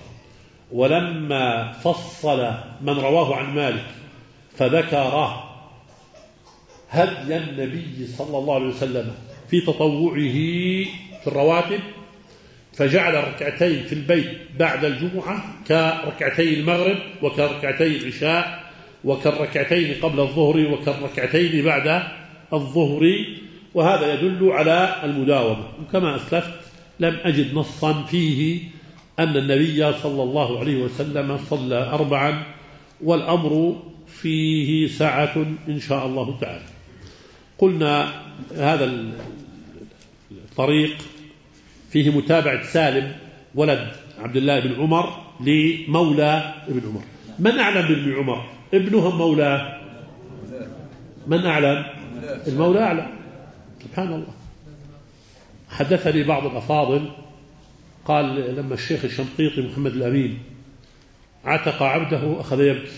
ولما فصل من رواه عن مالك فذكر هدي النبي صلى الله عليه وسلم في تطوعه في الرواتب، فجعل الركعتين في البيت بعد الجمعة كركعتي المغرب وكركعتي العشاء وكالركعتين قبل الظهر وكالركعتين بعد الظهر. وهذا يدل على المداومة. وكما أسلفت لم أجد نصا فيه أن النبي صلى الله عليه وسلم صلى 4، والأمر فيه سعة إن شاء الله تعالى. قلنا هذا الطريق فيه متابعة سالم ولد عبد الله بن عمر لمولى ابن عمر. من أعلم بابن عمر؟ ابنهم مولاه. من أعلم؟ المولى أعلم. سبحان الله. حدثني بعض الأفاضل قال لما الشيخ الشنقيطي محمد الأمين عتق عبده أخذ يبكي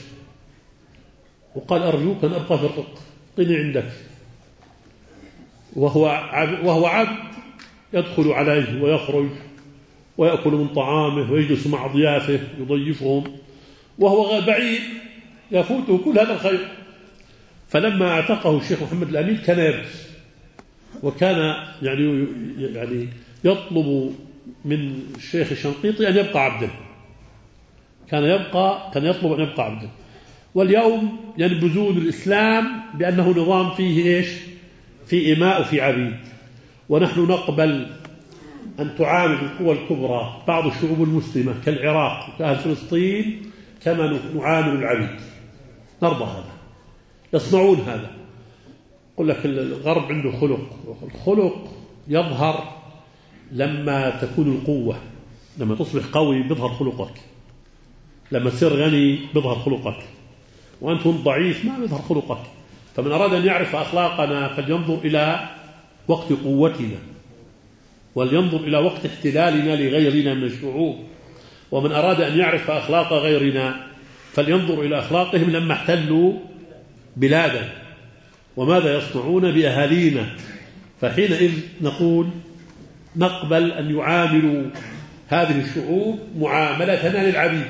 وقال: أرجوك أن أبقى في الرق، قني عندك. وهو عبد يدخل عليه ويخرج ويأكل من طعامه ويجلس مع ضيافه يضيفهم، وهو بعيد يفوته كل هذا الخير. فلما اعتقه الشيخ محمد الأمين كان يبكي، وكان يعني يطلب من الشيخ الشنقيطي أن يبقى عبدا، كان يطلب أن يبقى عبدا. واليوم ينبذون الإسلام بأنه نظام فيه إيش؟ في إماء وفي عبيد، ونحن نقبل أن تعامل القوى الكبرى بعض الشعوب المسلمة كالعراق وكأهل فلسطين كما نعامل العبيد، نرضى هذا، يصنعون هذا. يقول لك الغرب عنده الخلق يظهر لما تكون القوة، لما تصبح قوي بيظهر خلقك، لما تصير غني بيظهر خلقك، وأنت ضعيف ما بيظهر خلقك. فمن أراد أن يعرف أخلاقنا فلينظر إلى وقت قوتنا، ولينظر إلى وقت احتلالنا لغيرنا من الشعوب. ومن أراد أن يعرف أخلاق غيرنا فلينظر إلى أخلاقهم لما احتلوا بلادا وماذا يصنعون بأهالينا. فحينئذ نقول نقبل أن يعاملوا هذه الشعوب معاملتنا للعبيد،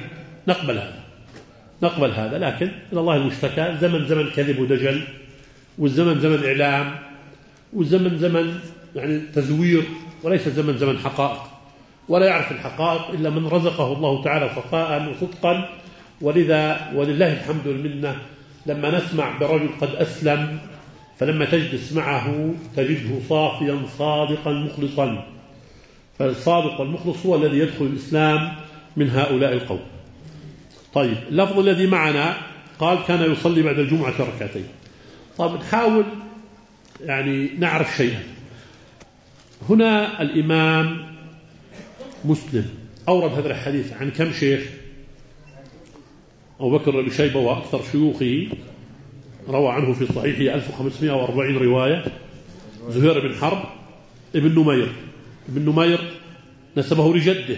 نقبل هذا. لكن إلى الله المشتكى، زمن كذب ودجل، والزمن زمن إعلام، والزمن زمن يعني تزوير، وليس زمن حقائق. ولا يعرف الحقائق إلا من رزقه الله تعالى صفاء وصدقا. ولله الحمد والمنة لما نسمع برجل قد أسلم، فلما تجلس معه تجده صافيا صادقا مخلصا. فالصادق والمخلص هو الذي يدخل الإسلام من هؤلاء القوم. طيب، اللفظ الذي معنا قال كان يصلي بعد الجمعة ركعتين. طيب نحاول يعني نعرف شيئا. هنا الإمام مسلم أورد هذا الحديث عن كم شيخ؟ أبو بكر بن شيبة وأكثر شيوخه روى عنه في صحيحه 1540 رواية. زهير بن حرب، ابن نمير نسبه لجده.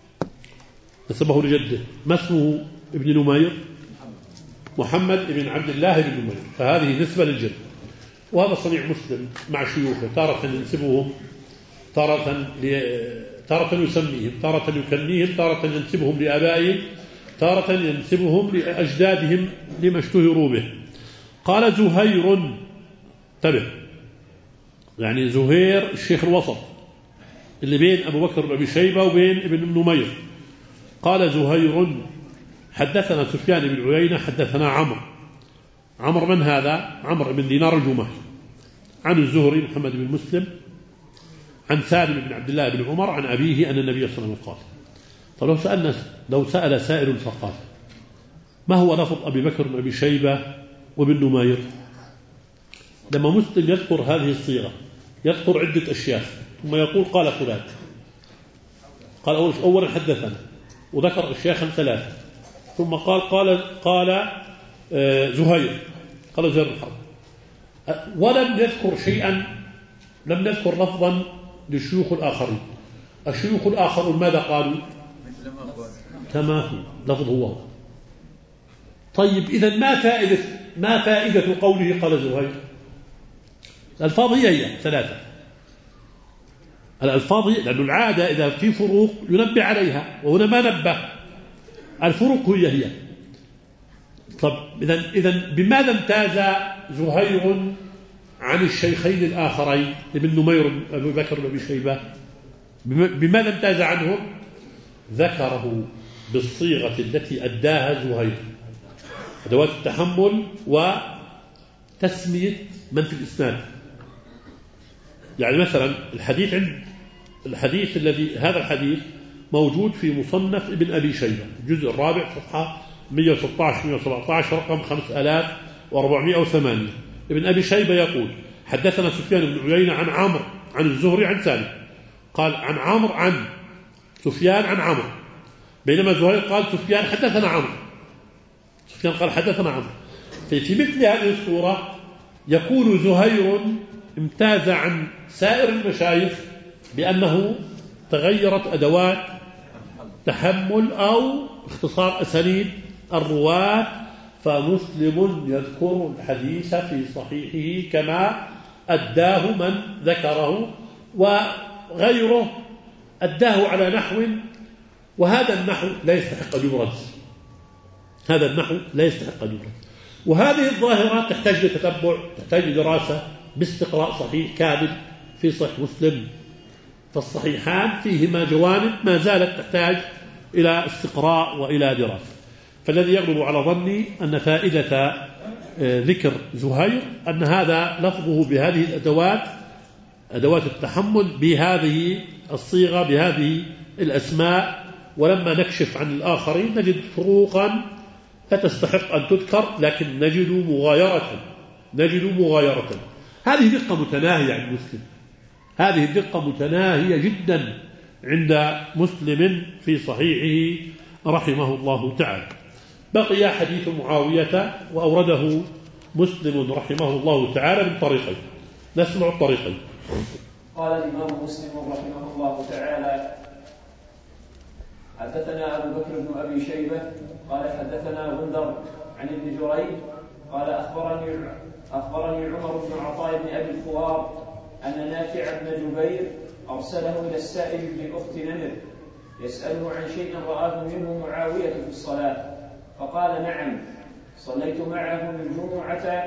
ما اسمه ابن نمير؟ محمد بن عبد الله بن نمير، فهذه نسبة للجد. وهذا صنيع مسلم مع شيوخه، تارة ينسبهم، تارة يسميهم، تارة يكنيهم، تارة ينسبهم لآبائهم، تارة ينسبهم لأجدادهم لما اشتهروا به. قال زهير، انتبه، يعني زهير الشيخ الوسط اللي بين أبو بكر بن أبي شيبة وبين ابن نمير. قال زهير حدثنا سفيان بن عيينة حدثنا عمرو من هذا؟ عمرو بن دينار الجمحي، عن الزهري محمد بن مسلم، عن سالم بن عبد الله بن عمر عن أبيه أن النبي صلى الله عليه وسلم قال. طب لو سأل سائل فقال ما هو لفظ أبي بكر بن أبي شيبة وابن نمير؟ لما مسلم يذكر هذه الصيغة يذكر عدة أشياء، ثم يقول قال فلان، قال أولا حدثنا، وذكر أشياء 3، ثم قال زهير، قال زهير الحرب، ولم يذكر شيئا، لم يذكر لفظا للشيوخ الآخرين. الشيوخ الآخرون ماذا قالوا؟ تماثل لفظ هو. طيب إذا ما فائدة قوله قال زهير؟ الألفاظ هي 3 الألفاظ، لأن العادة إذا في فروق ينبه عليها، وهنا ما نبه، الفروق هي. طب إذا بماذا امتاز زهير عن الشيخين الآخرين ابن نمير أبو بكر وأبي شيبة؟ بماذا امتاز عنهم؟ ذكره بالصيغة التي أداها زهير، أدوات التحمل وتسمية من في الإسناد. يعني مثلا الحديث الذي هذا الحديث موجود في مصنف ابن أبي شيبة الجزء الرابع صفحة 116-117 رقم 5408. ابن أبي شيبة يقول حدثنا سفيان بن عيينة عن عمرو عن الزهري عن سالم، قال عن عمرو عن سفيان عن عمرو، بينما زهير قال سفيان حدثنا عمرو، سفيان قال حدثنا عمرو. في مثل هذه الصورة يكون زهير امتاز عن سائر المشايخ بأنه تغيرت أدوات تحمل أو اختصار أسانيد الرواة، فمسلم يذكر الحديث في صحيحه كما أداه من ذكره، وغيره أداه على نحو وهذا النحو لا يستحق أن يبرز، هذا النحو لا يستحق أن يبرز. وهذه الظاهرة تحتاج لتتبع، تحتاج لدراسة باستقراء صحيح كامل في صحيح مسلم، فالصحيحان فيهما جوانب ما زالت تحتاج إلى استقراء وإلى دراسة. فالذي يغلب على ظني أن فائدة ذكر زهير أن هذا لفظه بهذه الأدوات، أدوات التحمل بهذه الصيغة بهذه الأسماء، ولما نكشف عن الآخرين نجد فروقا لا تستحق أن تذكر، لكن نجد مغايرة. هذه دقة متناهية عند مسلم، هذه الدقة متناهية جدا عند مسلم في صحيحه رحمه الله تعالى. بقي حديث معاوية وأورده مسلم رحمه الله تعالى من طريقين، نسمع الطريقين. قال الإمام مسلم رحمه الله تعالى: حدثنا أبو بكر بن أبي شيبة قال حدثنا غندر عن ابن جريج قال أخبرني عمر بن عطاء بن أبي الخوار أن نافع بن جبير أرسله إلى السائب بن أخت نمر يسأله عن شيء رآه منه معاوية في الصلاة، فقال: نعم، صليت معه الجمعة.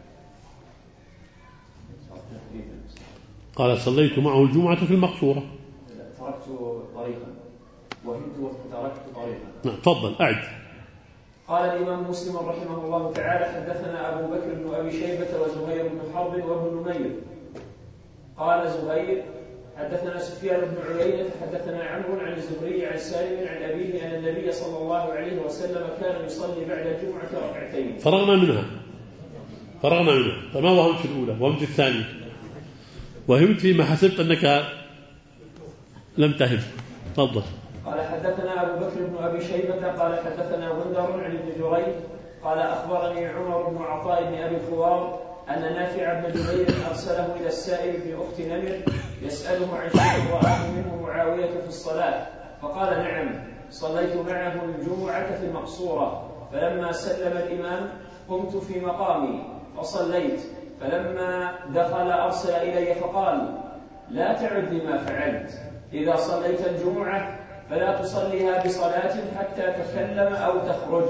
قال: صليت معه الجمعة في المقصورة. تركت طريقا، وهمت وتركت طريقا. نعم، تفضل أعد. قال الإمام مسلم رحمه الله تعالى: حدثنا أبو بكر بن أبي شيبة وزهير بن حرب وابن نمير. قال زهير: حدثنا سفيان بن عيينة حدثنا عمرو عن الزهري عن سالم عن أبيه أن النبي صلى الله عليه وسلم كان يصلي بعد الجمعة ركعتين. فرغنا منها، فما وهمت الأولى، وهمت الثانية، وهمت فيما حسبت أنك لم تهم. تفضل. قال حدثنا أبو بكر بن أبي شيبة قال حدثنا غندر عن ابن جريج قال أخبرني عمر بن عطاء بن أبي الخوار أن نافع بن جبير أرسله إلى السائب بن أخت نمر يسأله عن شيء رآه منه معاوية في الصلاة، فقال: نعم، صليت معه الجمعة في المقصورة، فلما سلم الإمام قمت في مقامي فصليت، فلما دخل أرسل إلي فقال: لا تعد لما فعلت، إذا صليت الجمعة فلا تصليها بصلاة حتى تكلم أو تخرج،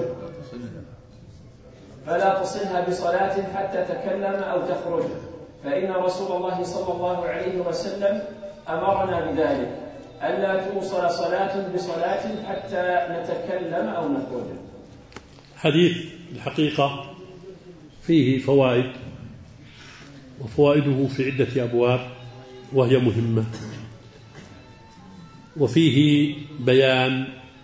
فلا تصلها بصلاة حتى تكلم أو تخرج، فإن رسول الله صلى الله عليه وسلم أمرنا بذلك، ألا توصل صلاة بصلاة حتى نتكلم أو نخرج. حديث الحقيقة فيه فوائد، وفوائده في عدة أبواب وهي مهمة، وفيه بيان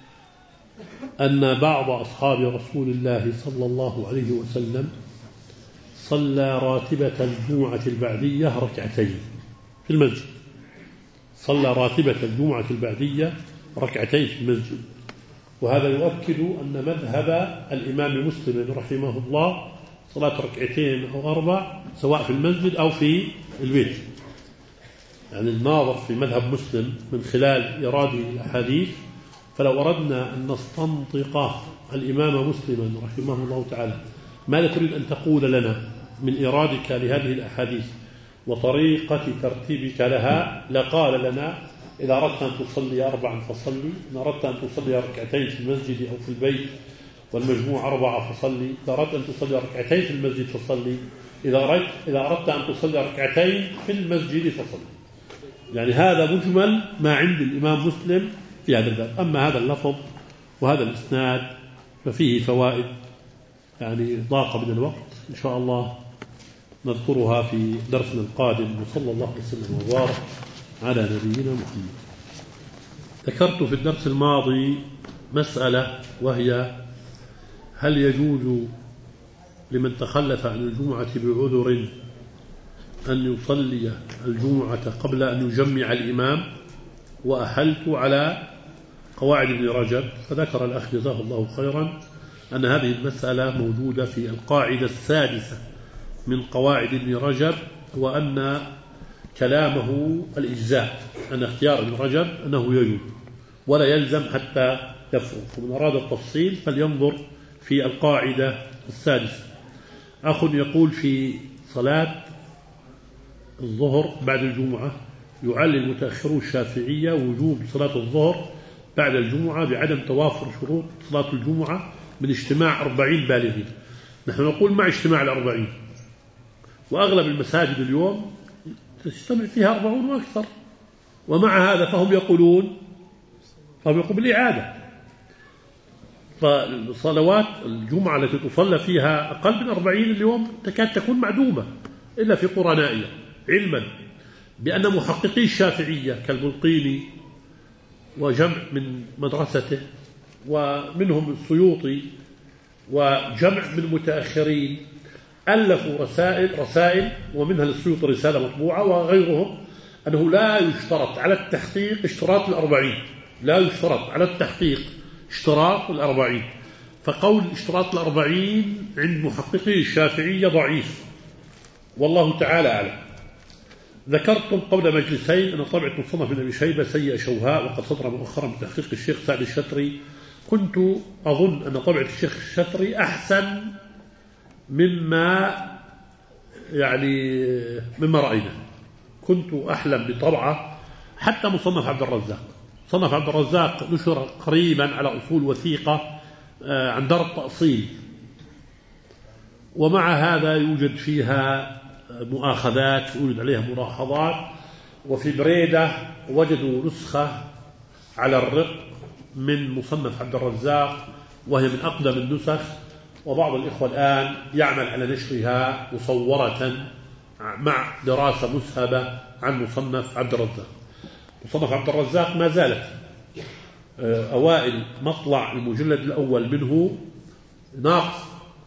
أن بعض أصحاب رسول الله صلى الله عليه وسلم صلى راتبة الجمعة البعدية ركعتين في المسجد، صلى راتبة الجمعة البعدية ركعتين في المسجد. وهذا يؤكد أن مذهب الإمام مسلم رحمه الله صلاة ركعتين أو أربع سواء في المسجد أو في البيت. يعني الناظر في مذهب مسلم من خلال إراده الأحاديث، فلو أردنا أن نستنطق الإمام مسلما رحمه الله تعالى ماذا تريد أن تقول لنا من إرادك لهذه الأحاديث وطريقة ترتيبك لها، لقال لنا: إذا أردت أن تصلي 4 فصلي، إن أردت أن تصلي ركعتين في المسجد أو في البيت والمجموع 4 فصلي، إذا أردت أن تصلي ركعتين في المسجد فصلي، إذا أردت أن تصلي ركعتين في المسجد فصلي. يعني هذا مجمل ما عند الإمام مسلم في هذا الباب. أما هذا اللفظ وهذا الإسناد ففيه فوائد، يعني ضاق من الوقت، إن شاء الله نذكرها في درسنا القادم، وصلى الله وسلم وبارك على نبينا محمد. ذكرت في الدرس الماضي مسألة، وهي: هل يجوز لمن تخلف عن الجمعة بعذر أن يصلي الجمعة قبل أن يجمع الإمام؟ وأحلت على قواعد ابن رجب، فذكر الأخ جزاه الله خيرا أن هذه المسألة موجودة في القاعدة السادسة من قواعد ابن رجب، وأن كلامه الإجزاء، أن اختيار ابن رجب أنه يجوز ولا يلزم حتى يفرق، ومن أراد التفصيل فلينظر في القاعدة السادسة. أخ يقول: في صلاة الظهر بعد الجمعة يعلل متأخرو الشافعية وجوب صلاة الظهر بعد الجمعة بعدم توافر شروط صلاة الجمعة من اجتماع 40 بالغين. نحن نقول مع اجتماع 40، وأغلب المساجد اليوم تجتمع فيها 40 وأكثر، ومع هذا فهم يقولون بالإعادة. فصلوات الجمعة التي تصلى فيها أقل من 40 اليوم تكاد تكون معدومة إلا في قرى نائية، علما بأن محققي الشافعية كالبلقيني وجمع من مدرسته ومنهم السيوطي وجمع من متأخرين ألفوا رسائل ومنها للسيوطي رسالة مطبوعة وغيرهم أنه لا يشترط على التحقيق اشتراط 40، لا يشترط على التحقيق اشتراط 40. فقول اشتراط 40 عند محققي الشافعية ضعيف، والله تعالى أعلم. ذكرتم قبل مجلسين أن طبعة مصنف بن أبي شيبة سيء شوهاء وقد صدر مؤخرا بتحقيق الشيخ سعد الشتري. كنت أظن أن طبعة الشيخ الشتري أحسن مما رأينا. كنت أحلم بطبعة حتى مصنف عبد الرزاق. مصنف عبد الرزاق نشر قريبا على أصول وثيقة عن دار التأصيل، ومع هذا يوجد فيها مؤاخذات، يوجد عليها ملاحظات. وفي بريدة وجدوا نسخة على الرق من مصنف عبد الرزاق وهي من أقدم النسخ، وبعض الإخوة الآن يعمل على نشرها مصورة مع دراسة مسهبة عن مصنف عبد الرزاق. مصنف عبد الرزاق ما زالت أوائل مطلع المجلد الأول منه ناقص،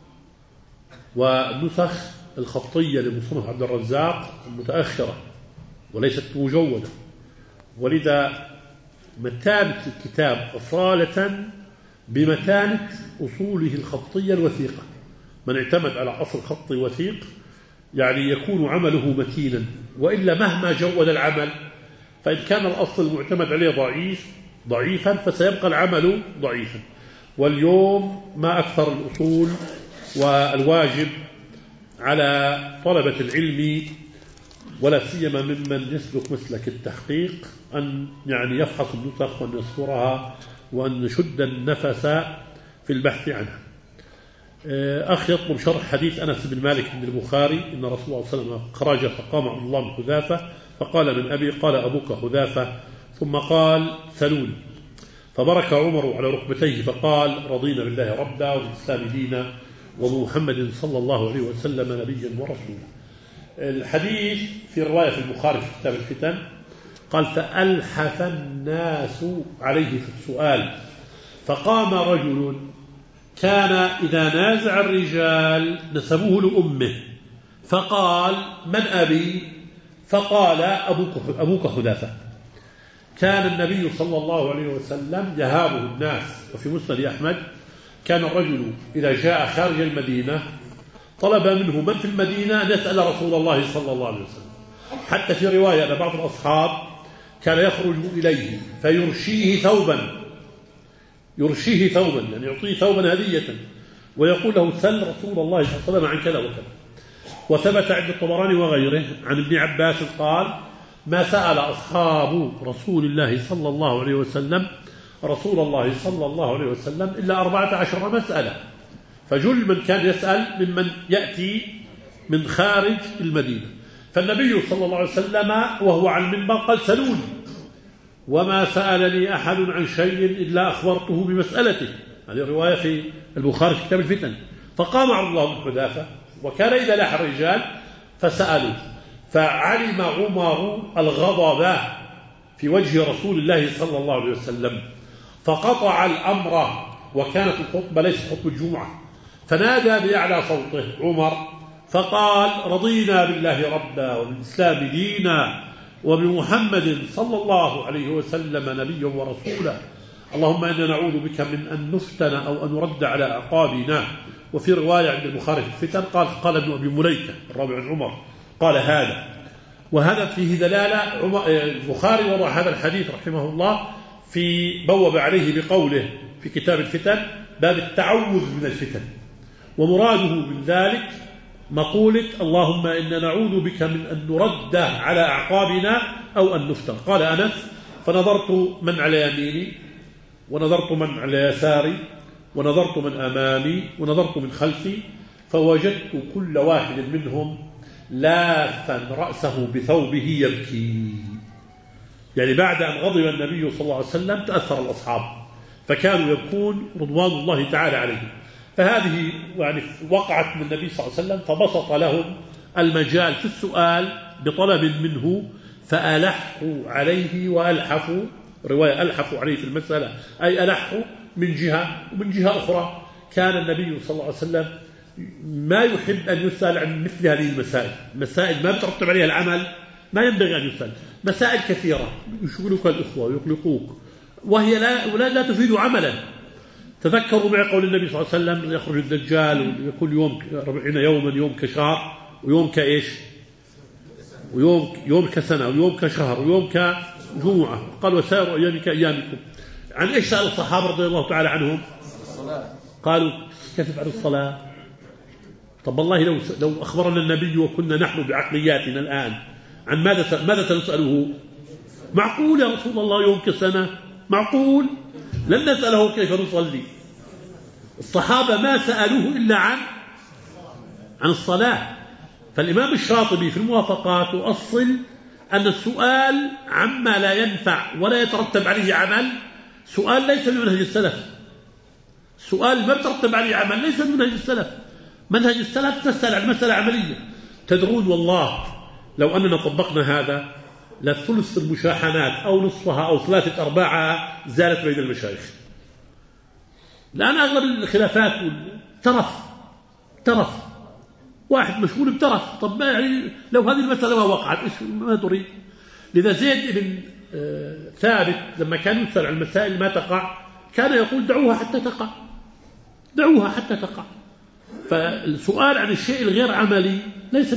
والنسخ الخطية لمصنف عبد الرزاق متأخرة وليست مجودة، ولذا متانة الكتاب أصالة بمتانة أصوله الخطية الوثيقة. من اعتمد على أصل خطي وثيق يكون عمله متينا، وإلا مهما جود العمل فإن كان الأصل المعتمد عليه ضعيفا فسيبقى العمل ضعيفا. واليوم ما أكثر الأصول، والواجب على طلبة العلم ولا سيما ممن يسلك مسلك التحقيق أن يفحص النسخ وأن يصورها وأن يشد النفس في البحث عنها. أخ يطلب شرح حديث أنس بن مالك بن البخاري إن رسول الله صلى الله عليه وسلم خرج فقام عبد الله بن حذافة فقال من أبي؟ قال أبوك حذافة، ثم قال سلوني، فبرك عمر على ركبتيه فقال رضينا بالله ربا وبالإسلام دينا وبمحمد صلى الله عليه وسلم نبيا ورسولا. الحديث في رواية في البخاري في كتاب الفتن قال فألحف الناس عليه في السؤال، فقام رجل كان إذا نازع الرجال نسبوه لأمه فقال من أبي؟ فقال أبوك حذافة. كان النبي صلى الله عليه وسلم يهابه الناس. وفي مسند أحمد كان الرجل إذا جاء خارج المدينة طلب منه من في المدينة أن يسأل رسول الله صلى الله عليه وسلم. حتى في رواية أن بعض الأصحاب كان يخرج إليه فيرشيه ثوبا، يعطيه ثوبا هدية ويقول له سل رسول الله صلى الله عليه وسلم عن كذا وكذا. وثبت عند الطبراني وغيره عن ابن عباس قال ما سأل أصحاب رسول الله صلى الله عليه وسلم رسول الله صلى الله عليه وسلم إلا 14 مسألة، فجل من كان يسأل ممن يأتي من خارج المدينة. فالنبي صلى الله عليه وسلم وهو على المنبر قال سلوني، وما سألني أحد عن شيء إلا أخبرته بمسألته. هذه رواية في البخاري في كتاب الفتن. فقام عبد الله بن حذافة وكان إذا لاح الرجال فسألوا، فعلم عمر الغضب في وجه رسول الله صلى الله عليه وسلم فقطع الأمر، وكانت الخطبة ليست خطبة الجمعة، فنادى بأعلى صوته عمر فقال رضينا بالله ربا وبالإسلام دينا وبمحمد صلى الله عليه وسلم نبيا ورسولا، اللهم إنا نعوذ بك من أن نفتن أو أن نرد على أعقابنا. وفي رواية عند البخاري في الفتن قال ابن أبي مليكة الرابع عن عمر قال هذا. وهذا فيه دلالة. البخاري وضع هذا الحديث رحمه الله بوب عليه بقوله في كتاب الفتن باب التعوذ من الفتن، ومراده من ذلك مقولة اللهم إنا نعوذ بك من أن نرد على أعقابنا أو أن نفتن. قال أنس فنظرت من على يميني ونظرت من على يساري ونظرت من أمامي ونظرت من خلفي فوجدت كل واحد منهم لافا رأسه بثوبه يبكي. يعني بعد أن غضب النبي صلى الله عليه وسلم تأثر الأصحاب فكانوا يبكون رضوان الله تعالى عليهم. فهذه يعني وقعت من النبي صلى الله عليه وسلم فبسط لهم المجال في السؤال بطلب منه فألحوا عليه وألحفوا، رواية ألحفوا عليه في المسألة أي ألحوا من جهة، ومن جهة أخرى كان النبي صلى الله عليه وسلم ما يحب أن يسأل عن مثل هذه المسائل، مسائل ما بترتب عليها العمل ما ينبغي أن يسأل، مسائل كثيرة يشغلك الإخوة ويقلقوك وهي لا تفيد عملا. تذكروا مع قول النبي صلى الله عليه وسلم يخرج الدجال ويكون يوم 40 يوما، يوم كشهر ويوم كإيش، ويوم كسنة ويوم كشهر ويوم كجمعة. قال وسائر أيامك كأيامكم. عن إيش سأل الصحابة رضي الله تعالى عنهم؟ قالوا كيف عن الصلاة؟ طب والله لو أخبرنا النبي وكنا نحن بعقلياتنا الآن عن ماذا سنسأله؟ معقول يا رسول الله يوم كسنة؟ معقول؟ لن نسأله كيف نصلي. الصحابة ما سألوه إلا عن الصلاة. فالإمام الشاطبي في الموافقات يؤصل أن السؤال عما لا ينفع ولا يترتب عليه عمل سؤال ليس من منهج السلف. سؤال ما يترتب عليه عمل ليس من منهج السلف. منهج السلف تسأل عن مسألة عملية. تدرون والله لو أننا طبقنا هذا لثلث المشاحنات أو نصفها أو 3/4 زالت بين المشايخ. الآن أغلب الخلافات ترف واحد مشغول بترف. طب ما يعني لو هذه المسألة ما وقعت إيش ما تريد؟ لذا زيد بن ثابت لما كان يسأل عن المسائل ما تقع كان يقول دعوها حتى تقع، دعوها حتى تقع. فالسؤال عن الشيء الغير عملي ليس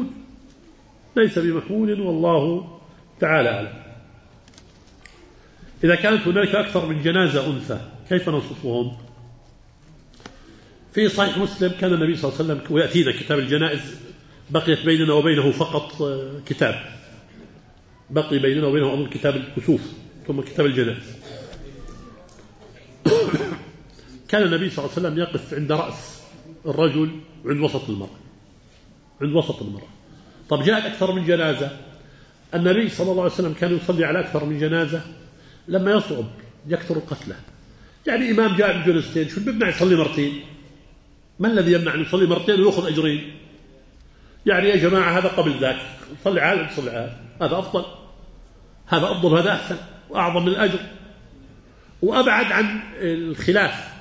بمحمول والله تعالى أعلم. إذا كانت هناك أكثر من جنازة أنثى كيف نصفهم؟ في صحيح مسلم كان النبي صلى الله عليه وسلم ويأتينا كتاب الجنائز بقيت بيننا وبينه فقط كتاب، بقي بيننا وبينه أظن كتاب الكسوف ثم كتاب الجنائز. كان النبي صلى الله عليه وسلم يقف عند رأس الرجل وعند وسط المرأة. طب جاءت أكثر من جنازة، النبي صلى الله عليه وسلم كان يصلي على أكثر من جنازة لما يصعب يكثر القتلى. يعني إمام جاء بجلستين شو بيمنع يصلي مرتين؟ ما الذي يمنع أن يصلي مرتين ويأخذ أجرين؟ يعني يا جماعة هذا قبل ذاك صلي عال صلي عال، هذا أفضل هذا أحسن وأعظم من الأجر وأبعد عن الخلاف.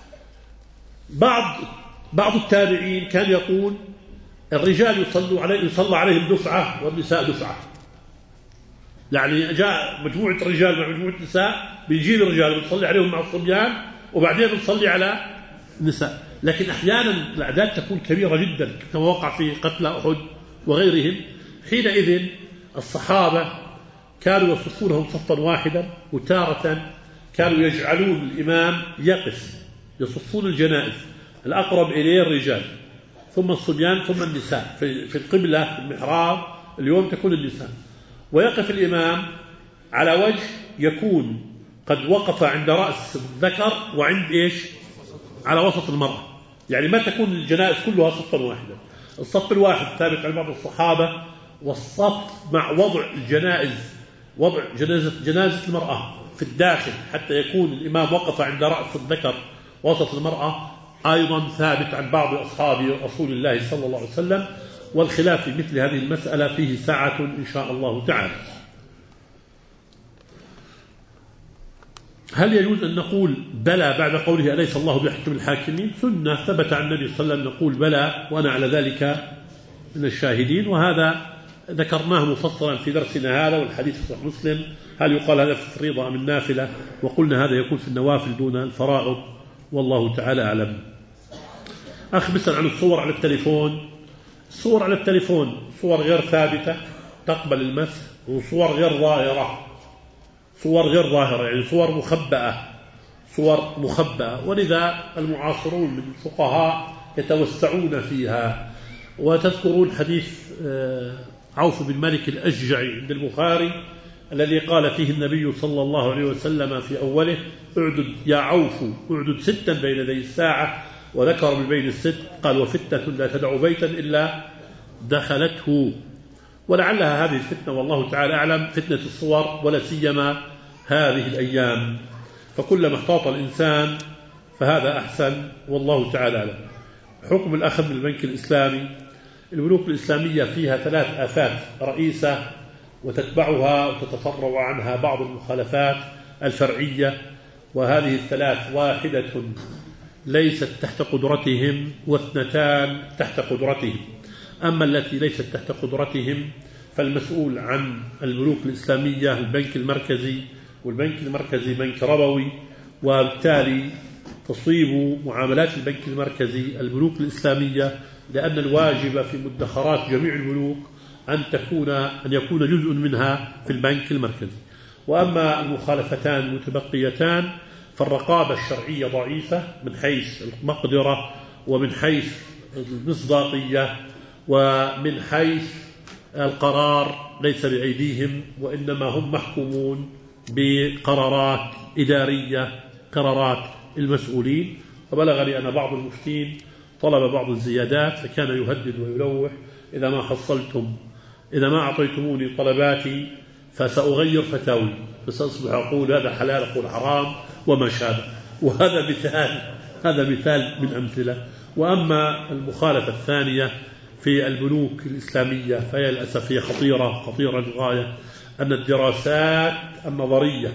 بعض التابعين كان يقول الرجال يصلى عليهم دفعة والنساء دفعة. يعني جاء مجموعة رجال مع مجموعة نساء بيجيب الرجال بنصلي عليهم مع الصبيان وبعدين بنصلي على النساء. لكن أحيانا الأعداد تكون كبيرة جدا كما وقع في قتل أحد وغيرهم. حينئذ الصحابة كانوا يصفونهم صفا واحدا، وتارة كانوا يجعلون الإمام يقف يصفون الجنائز الأقرب إليه الرجال ثم الصبيان ثم النساء. في القبلة في المحراب اليوم تكون النساء، ويقف الإمام على وجه يكون قد وقف عند رأس الذكر وعند إيش على وسط المرأة. يعني ما تكون الجنائز كلها صفا واحدا. الصف الواحد ثابت عن بعض الصحابة، والصف مع وضع الجنائز وضع جنازة المرأة في الداخل حتى يكون الإمام وقف عند رأس الذكر وسط المرأة أيضا ثابت عن بعض أصحاب رسول الله صلى الله عليه وسلم. والخلاف في مثل هذه المسألة فيه ساعة إن شاء الله تعالى. هل يجوز أن نقول بلى بعد قوله أليس الله بيحكم الحاكمين؟ سنة ثبت عن النبي صلى الله عليه وسلم نقول بلى وأنا على ذلك من الشاهدين، وهذا ذكرناه مفصلا في درسنا هذا. والحديث في صحيح مسلم هل يقال هذا في الفريضة أم النافلة؟ وقلنا هذا يكون في النوافل دون الفرائض والله تعالى أعلم. أخ بسأل عن الصور على التليفون. الصور على التليفون صور غير ثابتة تقبل المسح، وصور غير ظاهرة يعني صور مخبأة ولذا المعاصرون من الفقهاء يتوسعون فيها. وتذكرون حديث عوف بن مالك الأشجعي عند البخاري الذي قال فيه النبي صلى الله عليه وسلم في أوله: اعدد يا عوف اعدد 6 بين يدي الساعة، وذكر من بين الست قال: وفتنة لا تدع بيتا إلا دخلته. ولعلها هذه الفتنة والله تعالى أعلم فتنة الصور، ولا سيما هذه الأيام، فكلما احتاط الإنسان فهذا أحسن والله تعالى أعلم. حكم الأخذ من البنك الإسلامي. البنوك الإسلامية فيها 3 آفات رئيسة وتتبعها وتتفرع عنها بعض المخالفات الفرعية، وهذه ال3 واحدة ليست تحت قدرتهم، و2 تحت قدرتهم. أما التي ليست تحت قدرتهم فالمسؤول عن البنوك الإسلامية البنك المركزي، والبنك المركزي بنك ربوي، وبالتالي تصيب معاملات البنك المركزي البنوك الإسلامية، لأن الواجب في مدخرات جميع البنوك أن يكون جزء منها في البنك المركزي. وأما المخالفتان المتبقيتان فالرقابة الشرعية ضعيفة من حيث المقدرة، ومن حيث المصداقية، ومن حيث القرار ليس بأيديهم، وإنما هم محكومون بقرارات إدارية، قرارات المسؤولين. وبلغني أن بعض المفتين طلب بعض الزيادات، فكان يهدد ويلوح: إذا ما أعطيتموني طلباتي فسأغير فتاوي، فسأصبح أقول هذا حلال أقول حرام وما شابه. وهذا مثال من أمثلة. وأما المخالفة الثانية في البنوك الإسلامية فهي للأسف هي خطيرة للغاية، أن الدراسات النظرية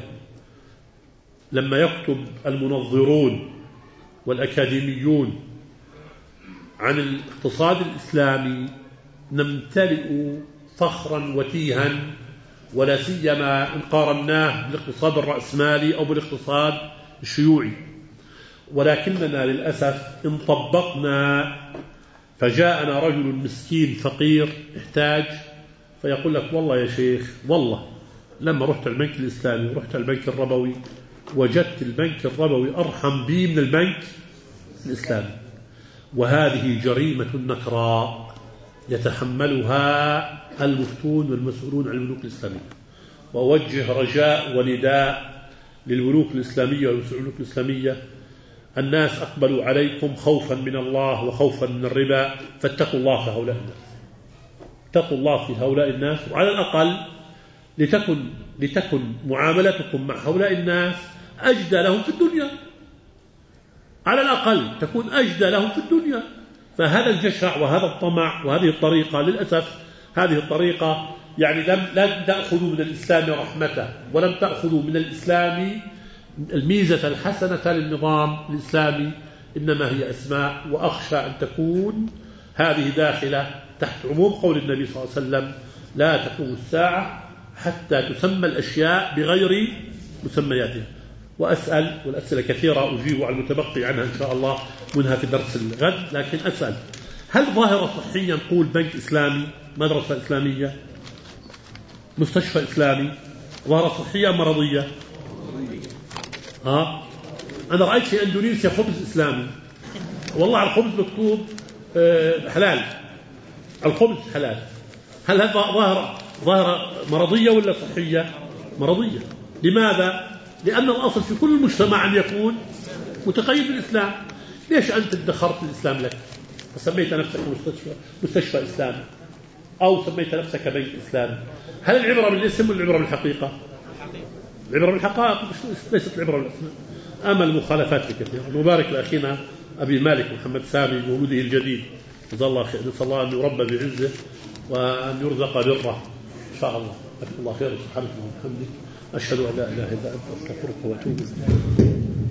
لما يكتب المنظرون والأكاديميون عن الاقتصاد الإسلامي نمتلئ فخرا وتيها، ولا سيما إن قارناه بالاقتصاد الرأسمالي أو بالاقتصاد الشيوعي. ولكننا للأسف إن طبقنا فجاءنا رجل مسكين فقير احتاج، فيقول لك: والله يا شيخ، والله لما رحت البنك الإسلامي ورحت البنك الربوي وجدت البنك الربوي أرحم بي من البنك الإسلامي. وهذه جريمة نكراء يتحملها المفتون والمسؤولون عن البنوك الإسلامية. وأوجه رجاء ونداء للبنوك الإسلامية والمسؤولين الإسلامية: الناس أقبلوا عليكم خوفا من الله وخوفا من الربا، فاتقوا الله في هؤلاء الناس، اتقوا الله في هؤلاء الناس، وعلى الأقل لتكن معاملتكم مع هؤلاء الناس أجدى لهم في الدنيا، على الأقل تكون أجدى لهم في الدنيا. فهذا الجشع وهذا الطمع وهذه الطريقة للأسف هذه الطريقة يعني لم تأخذوا من الإسلام رحمته، ولم تأخذوا من الإسلام الميزة الحسنة للنظام الإسلامي، إنما هي أسماء. وأخشى أن تكون هذه داخلة تحت عموم قول النبي صلى الله عليه وسلم: لا تقوم الساعة حتى تسمى الأشياء بغير مسمياتها. وأسأل، والأسئلة كثيرة أجيب على المتبقي عنها إن شاء الله منها في درس الغد، لكن أسأل: هل ظاهرة صحية نقول بنك إسلامي، مدرسة إسلامية، مستشفى إسلامي، ظاهرة صحية مرضية؟ أنا رأيت في أندونيسيا خبز إسلامي، والله على الخبز مكتوب حلال، الخبز حلال. هل هذا ظاهرة مرضية ولا صحية؟ مرضية. لماذا؟ لأن الأصل في كل مجتمع أن يكون متقيد بالإسلام. ليش أنت ادخرت الإسلام لك فسميت نفسك مستشفى إسلامي أو سميت نفسك بنك إسلامي؟ هل العبرة بالاسم ولا العبرة بالحقيقة؟ العبرة بالحقائق ليست العبرة بالأسماء. أما المخالفات كثيرة. نبارك لأخينا أبي مالك محمد سامي بولده الجديد، جزاه الله خير، نسأل الله أن يربى بعزه وأن يرزق بره إن شاء الله. جزاك الله خير. سبحانك اللهم وبحمدك، أشهد أن لا إله إلا أنت، أستغفرك وأتوب إليك.